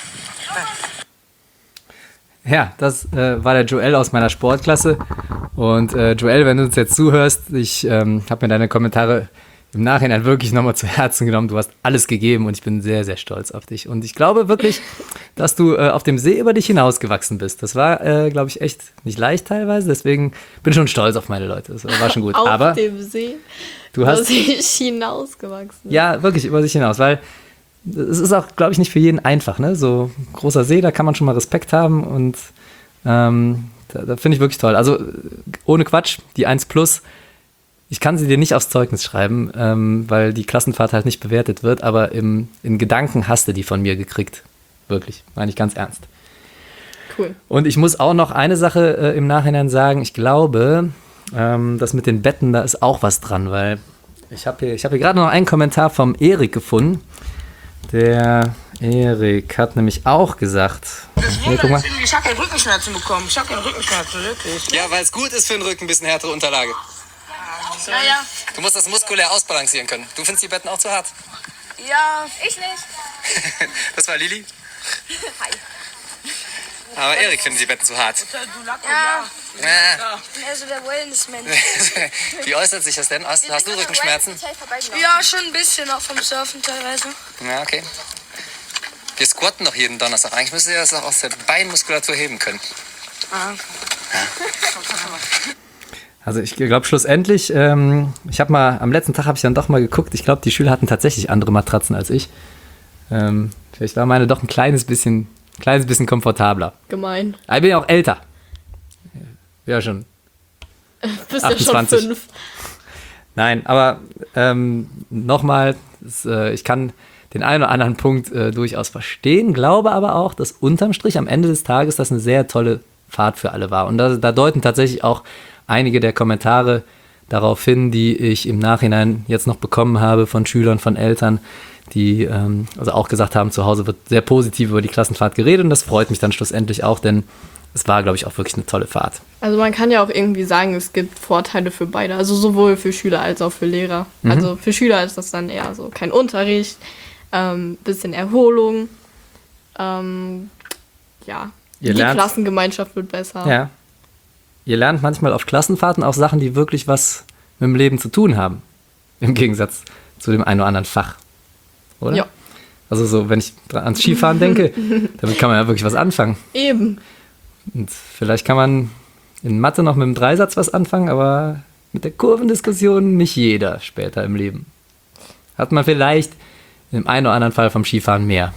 Ja, das äh, war der Joel aus meiner Sportklasse. Und äh, Joel, wenn du uns jetzt zuhörst, ich ähm, habe mir deine Kommentare im Nachhinein wirklich nochmal zu Herzen genommen. Du hast alles gegeben und ich bin sehr, sehr stolz auf dich. Und ich glaube wirklich, dass du äh, auf dem See über dich hinausgewachsen bist. Das war, äh, glaube ich, echt nicht leicht teilweise. Deswegen bin ich schon stolz auf meine Leute. Das war schon gut. Auf Aber dem See du über hast sich hinausgewachsen. ja, wirklich über sich hinaus, weil es ist auch, glaube ich, nicht für jeden einfach. Ne? So großer See, da kann man schon mal Respekt haben und ähm, da, da finde ich wirklich toll. Also ohne Quatsch, die eins plus, ich kann sie dir nicht aufs Zeugnis schreiben, ähm, weil die Klassenfahrt halt nicht bewertet wird, aber im, in Gedanken hast du die von mir gekriegt. Wirklich, meine ich ganz ernst. Cool. Und ich muss auch noch eine Sache äh, im Nachhinein sagen. Ich glaube, ähm, das mit den Betten, da ist auch was dran, weil ich habe hier, ich hab hier gerade noch einen Kommentar vom Erik gefunden. Der Erik hat nämlich auch gesagt, hier, guck mal. Ich habe keine Rückenschmerzen bekommen. Ich habe keine Rückenschmerzen, wirklich. Ja, weil es gut ist für den Rücken, ein bisschen härtere Unterlage. Naja. Du musst das muskulär ausbalancieren können. Du findest die Betten auch zu hart? Ja, ich nicht. Das war Lili. Hi. Aber Erik findet die Betten zu hart. Ja, Ja. ich bin eher so der Wellness-Mensch. Wie äußert sich das denn? Hast, hast du Rückenschmerzen? Ja, schon ein bisschen, auch vom Surfen teilweise. Ja, okay. Wir squatten doch jeden Donnerstag. Eigentlich müsst ihr das auch aus der Beinmuskulatur heben können. Ah. Also ich glaube schlussendlich, ähm, ich habe mal, am letzten Tag habe ich dann doch mal geguckt, ich glaube, die Schüler hatten tatsächlich andere Matratzen als ich. Ähm, vielleicht war meine doch ein kleines bisschen, kleines bisschen komfortabler. Gemein. Aber ich bin ja auch älter. Ja, schon. Bist ja schon achtundzwanzig. fünf. Nein, aber ähm, nochmal, äh, ich kann den einen oder anderen Punkt äh, durchaus verstehen, glaube aber auch, dass unterm Strich am Ende des Tages das eine sehr tolle Fahrt für alle war. Und da, da deuten tatsächlich auch einige der Kommentare darauf hin, die ich im Nachhinein jetzt noch bekommen habe von Schülern, von Eltern, die ähm, also auch gesagt haben, zu Hause wird sehr positiv über die Klassenfahrt geredet und das freut mich dann schlussendlich auch, denn es war, glaube ich, auch wirklich eine tolle Fahrt. Also man kann ja auch irgendwie sagen, es gibt Vorteile für beide, also sowohl für Schüler als auch für Lehrer. Mhm. Also für Schüler ist das dann eher so kein Unterricht, ähm, bisschen Erholung, ähm, ja, Ihr die lernt- Klassengemeinschaft wird besser. Ja. Ihr lernt manchmal auf Klassenfahrten auch Sachen, die wirklich was mit dem Leben zu tun haben. Im Gegensatz zu dem einen oder anderen Fach. Oder? Ja. Also so, wenn ich dra- ans Skifahren denke, damit kann man ja wirklich was anfangen. Eben. Und vielleicht kann man in Mathe noch mit dem Dreisatz was anfangen, aber mit der Kurvendiskussion nicht jeder später im Leben. Hat man vielleicht im einen oder anderen Fall vom Skifahren mehr.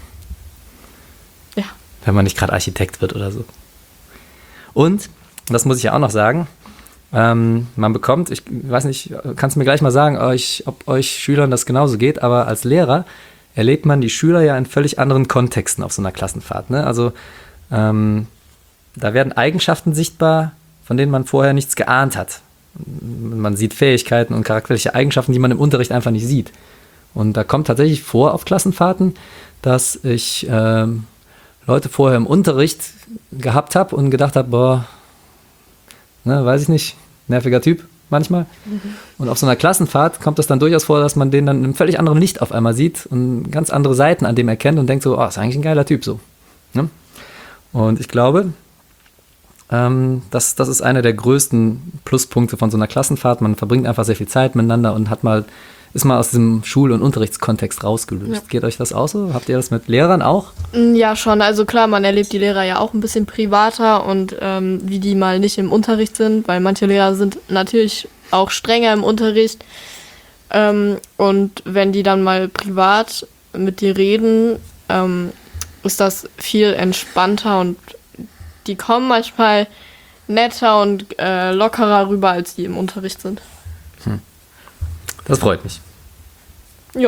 Ja. Wenn man nicht gerade Architekt wird oder so. Und, das muss ich ja auch noch sagen, ähm, man bekommt, ich weiß nicht, kannst du mir gleich mal sagen, euch, ob euch Schülern das genauso geht, aber als Lehrer erlebt man die Schüler ja in völlig anderen Kontexten auf so einer Klassenfahrt. Ne? Also ähm, da werden Eigenschaften sichtbar, von denen man vorher nichts geahnt hat. Man sieht Fähigkeiten und charakterliche Eigenschaften, die man im Unterricht einfach nicht sieht. Und da kommt tatsächlich vor auf Klassenfahrten, dass ich ähm, Leute vorher im Unterricht gehabt habe und gedacht habe, boah, ne, weiß ich nicht, nerviger Typ manchmal. Mhm. Und auf so einer Klassenfahrt kommt es dann durchaus vor, dass man den dann in einem völlig anderen Licht auf einmal sieht und ganz andere Seiten an dem erkennt und denkt so, oh, ist eigentlich ein geiler Typ so. Ne? Und ich glaube, ähm, das, das ist einer der größten Pluspunkte von so einer Klassenfahrt. Man verbringt einfach sehr viel Zeit miteinander und hat mal, ist mal aus diesem Schul- und Unterrichtskontext rausgelöst. Ja. Geht euch das auch so? Habt ihr das mit Lehrern auch? Ja, schon. Also klar, man erlebt die Lehrer ja auch ein bisschen privater und ähm, wie die mal nicht im Unterricht sind, weil manche Lehrer sind natürlich auch strenger im Unterricht. Ähm, und wenn die dann mal privat mit dir reden, ähm, ist das viel entspannter und die kommen manchmal netter und äh, lockerer rüber, als die im Unterricht sind. Hm. Das freut mich. Ja.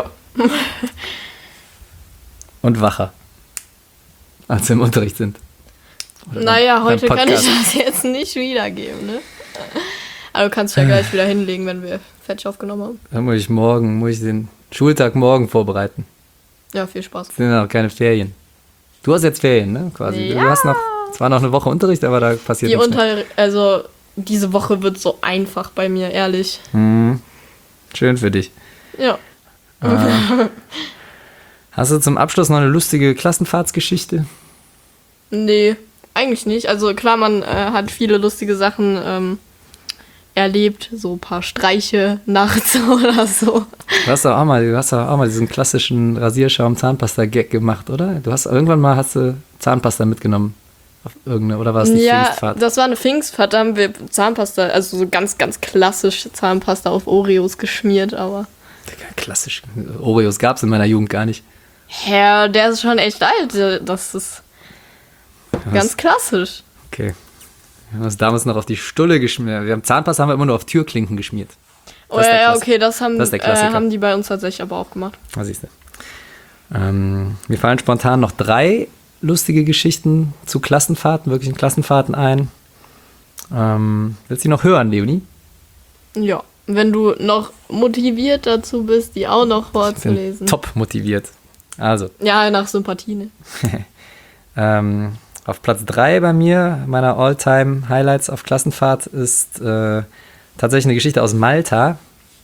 Und wacher, als sie im Unterricht sind. Oder naja, heute kann ich Podcast. das jetzt nicht wiedergeben, ne? Aber du kannst dich ja gleich wieder hinlegen, wenn wir fertig aufgenommen haben. Dann muss ich morgen, muss ich den Schultag morgen vorbereiten. Ja, viel Spaß. Es sind ja noch keine Ferien. Du hast jetzt Ferien, ne? Quasi. Ja. Du hast noch, zwar noch eine Woche Unterricht, aber da passiert Die nichts mehr. Unter, also diese Woche wird so einfach bei mir, ehrlich. Hm. Schön für dich. Ja. Ah. Hast du zum Abschluss noch eine lustige Klassenfahrtsgeschichte? Nee, eigentlich nicht. Also klar, man äh, hat viele lustige Sachen ähm, erlebt, so ein paar Streiche nachts oder so. Du hast doch auch mal, du hast doch auch mal diesen klassischen Rasierschaum-Zahnpasta-Gag gemacht, oder? Du hast irgendwann mal hast du Zahnpasta mitgenommen. Auf irgendeine, oder war es nicht Ja, Pfingstfahrt? das war eine Pfingstfahrt, da haben wir Zahnpasta, also so ganz, ganz klassisch Zahnpasta auf Oreos geschmiert, aber... Klassisch. Oreos gab es in meiner Jugend gar nicht. Ja, der ist schon echt alt, das ist ganz Was? klassisch. Okay. Wir haben uns damals noch auf die Stulle geschmiert. Wir haben Zahnpasta haben wir immer nur auf Türklinken geschmiert. Oh Das ist der ja, Klass- okay, das haben, das ist der äh, Klassiker. haben die bei uns tatsächlich aber auch gemacht. Was siehst du? Ähm, mir fallen spontan noch drei lustige Geschichten zu Klassenfahrten, wirklichen Klassenfahrten ein. Ähm, willst du die noch hören, Leonie? Ja, wenn du noch motiviert dazu bist, die auch noch vorzulesen. Top motiviert. Also, Ja, nach Sympathie, ne? ähm, auf Platz drei bei mir, meiner All-Time-Highlights auf Klassenfahrt, ist äh, tatsächlich eine Geschichte aus Malta.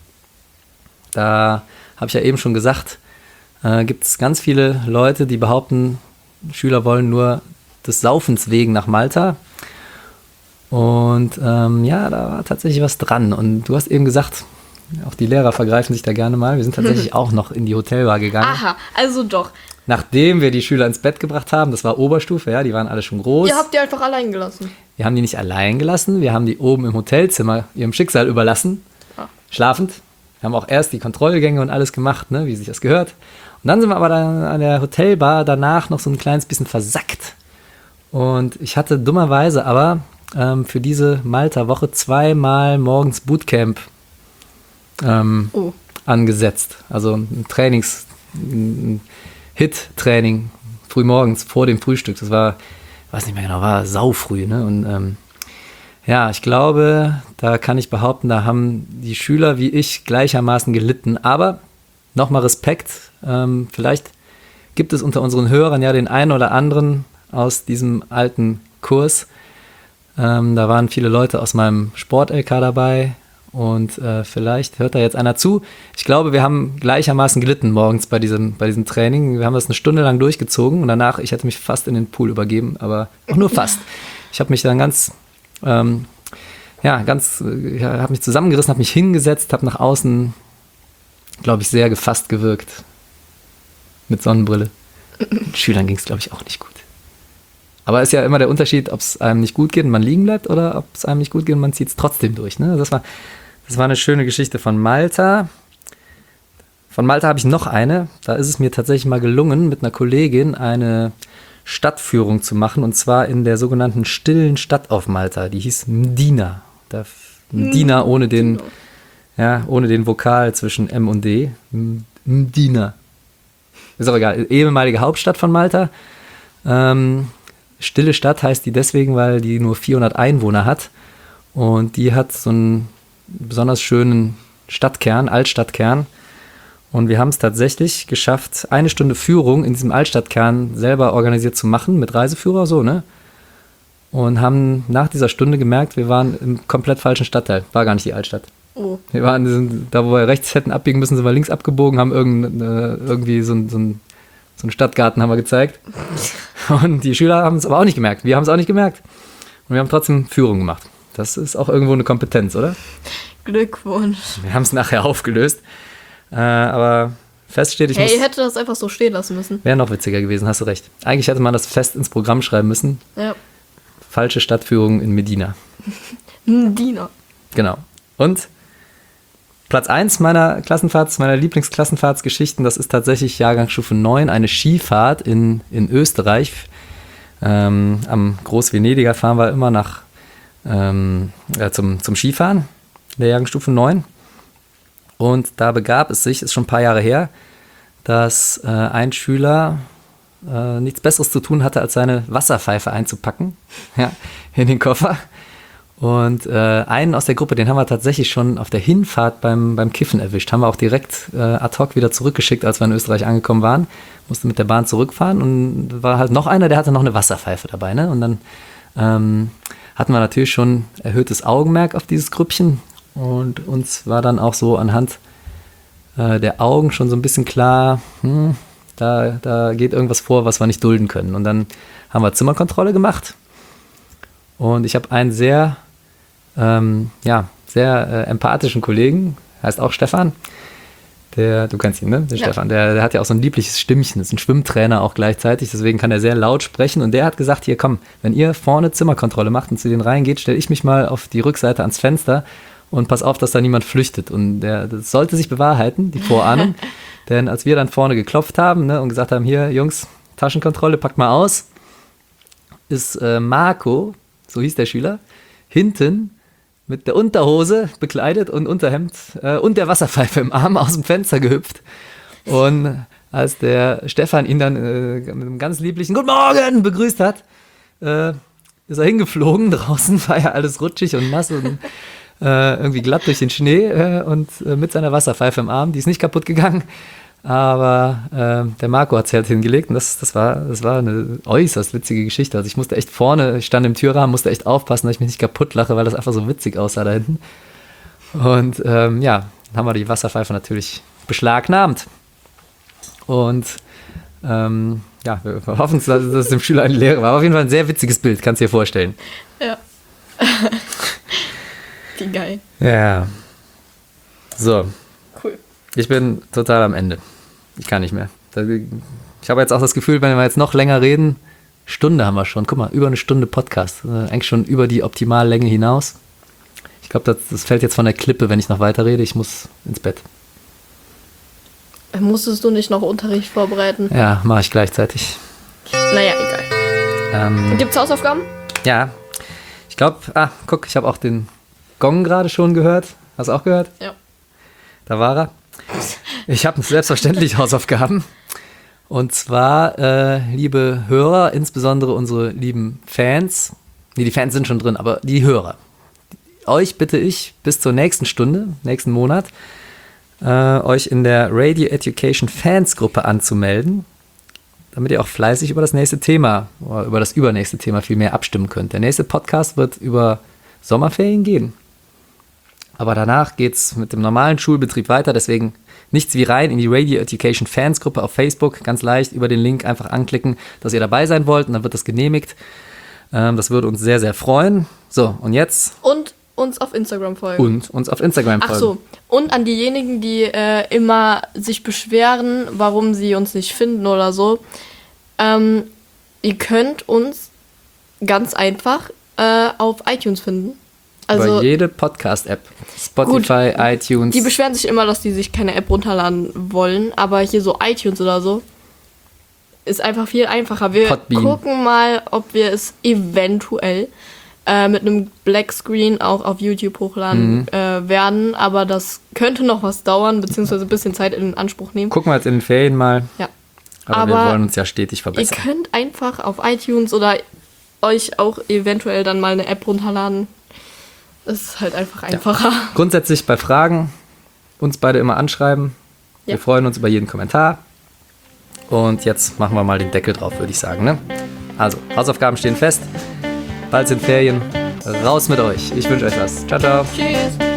Da habe ich ja eben schon gesagt, äh, gibt es ganz viele Leute, die behaupten, Schüler wollen nur des Saufens wegen nach Malta. Und ähm, ja, da war tatsächlich was dran. Und du hast eben gesagt, auch die Lehrer vergreifen sich da gerne mal. Wir sind tatsächlich auch noch in die Hotelbar gegangen. Aha, also doch. Nachdem wir die Schüler ins Bett gebracht haben, das war Oberstufe, ja, die waren alle schon groß. Ihr habt die einfach allein gelassen. Wir haben die nicht allein gelassen, wir haben die oben im Hotelzimmer ihrem Schicksal überlassen, Ah. schlafend. Wir haben auch erst die Kontrollgänge und alles gemacht, ne, wie sich das gehört. Und dann sind wir aber dann an der Hotelbar danach noch so ein kleines bisschen versackt. Und ich hatte dummerweise aber ähm, für diese Malta-Woche zweimal morgens Bootcamp ähm, Oh. angesetzt. Also ein Trainings, ein Hit-Training frühmorgens vor dem Frühstück. Das war, ich weiß nicht mehr genau, war saufrüh. Ne? Und ähm, ja, ich glaube, da kann ich behaupten, da haben die Schüler wie ich gleichermaßen gelitten. Aber nochmal Respekt. Ähm, vielleicht gibt es unter unseren Hörern ja den einen oder anderen aus diesem alten Kurs. Ähm, da waren viele Leute aus meinem Sport-L K dabei. Und äh, vielleicht hört da jetzt einer zu. Ich glaube, wir haben gleichermaßen gelitten morgens bei diesem, bei diesem Training. Wir haben das eine Stunde lang durchgezogen und danach, ich hätte mich fast in den Pool übergeben, aber auch nur fast. Ich habe mich dann ganz, ähm, ja, ganz, äh, habe mich zusammengerissen, habe mich hingesetzt, habe nach außen, glaube ich, sehr gefasst gewirkt. Mit Sonnenbrille. Den Schülern ging es, glaube ich, auch nicht gut. Aber ist ja immer der Unterschied, ob es einem nicht gut geht und man liegen bleibt oder ob es einem nicht gut geht und man zieht es trotzdem durch. Ne? Das war, das war eine schöne Geschichte von Malta. Von Malta habe ich noch eine. Da ist es mir tatsächlich mal gelungen, mit einer Kollegin eine Stadtführung zu machen. Und zwar in der sogenannten stillen Stadt auf Malta. Die hieß Mdina. Da, Mdina ohne den, ja, ohne den Vokal zwischen M und D. Mdina. Ist auch egal. Ehemalige Hauptstadt von Malta. Ähm, Stille Stadt heißt die deswegen, weil die nur vierhundert Einwohner hat. Und die hat so einen besonders schönen Stadtkern, Altstadtkern. Und wir haben es tatsächlich geschafft, eine Stunde Führung in diesem Altstadtkern selber organisiert zu machen, mit Reiseführer, so, ne? Und haben nach dieser Stunde gemerkt, wir waren im komplett falschen Stadtteil. War gar nicht die Altstadt. Oh. Wir waren sind, da, wo wir rechts hätten abbiegen müssen, sind wir links abgebogen, haben irgend, äh, irgendwie so, so, ein, so einen Stadtgarten haben wir gezeigt. Und die Schüler haben es aber auch nicht gemerkt. Wir haben es auch nicht gemerkt. Und wir haben trotzdem Führung gemacht. Das ist auch irgendwo eine Kompetenz, oder? Glückwunsch. Wir haben es nachher aufgelöst. Äh, aber fest steht, ich Hey, ihr muss... hättet das einfach so stehen lassen müssen. Wäre noch witziger gewesen, hast du recht. Eigentlich hätte man das fest ins Programm schreiben müssen. Ja. Falsche Stadtführung in Medina. Dina. Genau. Und Platz eins meiner Klassenfahrts, meiner Lieblingsklassenfahrtsgeschichten, das ist tatsächlich Jahrgangsstufe neun, eine Skifahrt in, in Österreich. Ähm, am Groß-Venediger fahren wir immer nach ähm, äh, zum, zum Skifahren, der Jahrgangsstufe neun. Und da begab es sich, ist schon ein paar Jahre her, dass äh, ein Schüler äh, nichts Besseres zu tun hatte, als seine Wasserpfeife einzupacken, ja, in den Koffer. Und äh, einen aus der Gruppe, den haben wir tatsächlich schon auf der Hinfahrt beim, beim Kiffen erwischt. Haben wir auch direkt äh, ad hoc wieder zurückgeschickt, als wir in Österreich angekommen waren. Musste mit der Bahn zurückfahren und war halt noch einer, der hatte noch eine Wasserpfeife dabei. Ne? Und dann ähm, hatten wir natürlich schon erhöhtes Augenmerk auf dieses Grüppchen. Und uns war dann auch so anhand äh, der Augen schon so ein bisschen klar, hm, da, da geht irgendwas vor, was wir nicht dulden können. Und dann haben wir Zimmerkontrolle gemacht. Und ich habe einen sehr, ähm, ja, sehr äh, empathischen Kollegen, heißt auch Stefan. Der, du kennst ihn, ne? Der ja. Stefan, der, der hat ja auch so ein liebliches Stimmchen, ist ein Schwimmtrainer auch gleichzeitig, deswegen kann er sehr laut sprechen. Und der hat gesagt, hier komm, wenn ihr vorne Zimmerkontrolle macht und zu denen reingeht, stelle ich mich mal auf die Rückseite ans Fenster und pass auf, dass da niemand flüchtet. Und der, das sollte sich bewahrheiten, die Vorahnung. Denn als wir dann vorne geklopft haben, ne, und gesagt haben, hier Jungs, Taschenkontrolle, packt mal aus, ist äh, Marco, so hieß der Schüler, hinten mit der Unterhose bekleidet und Unterhemd äh, und der Wasserpfeife im Arm aus dem Fenster gehüpft. Und als der Stefan ihn dann äh, mit einem ganz lieblichen Guten Morgen begrüßt hat, äh, ist er hingeflogen. Draußen war ja alles rutschig und nass und äh, irgendwie glatt durch den Schnee äh, und äh, mit seiner Wasserpfeife im Arm. Die ist nicht kaputt gegangen. Aber äh, der Marco hat es halt hingelegt und das, das, war, das war eine äußerst witzige Geschichte. Also ich musste echt vorne, ich stand im Türrahmen, musste echt aufpassen, dass ich mich nicht kaputt lache, weil das einfach so witzig aussah da hinten. Und ähm, ja, dann haben wir die Wasserpfeife natürlich beschlagnahmt. Und ähm, ja, wir hoffen, dass es dem Schüler eine Lehre war. Aber auf jeden Fall ein sehr witziges Bild, kannst du dir vorstellen. Ja. Wie geil. Ja. So. Cool. Ich bin total am Ende. Ich kann nicht mehr. Ich habe jetzt auch das Gefühl, wenn wir jetzt noch länger reden, Stunde haben wir schon. Guck mal, über eine Stunde Podcast. Eigentlich schon über die Optimallänge hinaus. Ich glaube, das, das fällt jetzt von der Klippe, wenn ich noch weiter rede. Ich muss ins Bett. Musstest du nicht noch Unterricht vorbereiten? Ja, mache ich gleichzeitig. Naja, egal. Ähm, Gibt's Hausaufgaben? Ja. Ich glaube, ah, guck, ich habe auch den Gong gerade schon gehört. Hast du auch gehört? Ja. Da war er. Ich habe selbstverständlich Hausaufgaben. Und zwar, äh, liebe Hörer, insbesondere unsere lieben Fans, nee, die Fans sind schon drin, aber die Hörer. Euch bitte ich bis zur nächsten Stunde, nächsten Monat, äh, euch in der Radio Education Fans Gruppe anzumelden, damit ihr auch fleißig über das nächste Thema, oder über das übernächste Thema viel mehr abstimmen könnt. Der nächste Podcast wird über Sommerferien gehen. Aber danach geht es mit dem normalen Schulbetrieb weiter, deswegen nichts wie rein in die Radio Education Fans Gruppe auf Facebook, ganz leicht über den Link einfach anklicken, dass ihr dabei sein wollt und dann wird das genehmigt. Ähm, das würde uns sehr, sehr freuen. So, und jetzt? Und uns auf Instagram folgen. Und uns auf Instagram folgen. Ach so, und an diejenigen, die äh, immer sich beschweren, warum sie uns nicht finden oder so. Ähm, ihr könnt uns ganz einfach äh, auf iTunes finden. Also, über jede Podcast-App. Spotify, gut, iTunes. Die beschweren sich immer, dass die sich keine App runterladen wollen, aber hier so iTunes oder so ist einfach viel einfacher. Wir Podbean. gucken mal, ob wir es eventuell äh, mit einem Black Screen auch auf YouTube hochladen Mhm. äh, werden, aber das könnte noch was dauern, beziehungsweise ein bisschen Zeit in Anspruch nehmen. Gucken wir jetzt in den Ferien mal. Ja. Aber, Aber wir wollen uns ja stetig verbessern. Ihr könnt einfach auf iTunes oder euch auch eventuell dann mal eine App runterladen. Das ist halt einfach einfacher. Ja. Grundsätzlich bei Fragen uns beide immer anschreiben. Ja. Wir freuen uns über jeden Kommentar. Und jetzt machen wir mal den Deckel drauf, würde ich sagen. Ne? Also, Hausaufgaben stehen fest. Bald sind Ferien. Raus mit euch. Ich wünsche euch was. Ciao, ciao. Tschüss.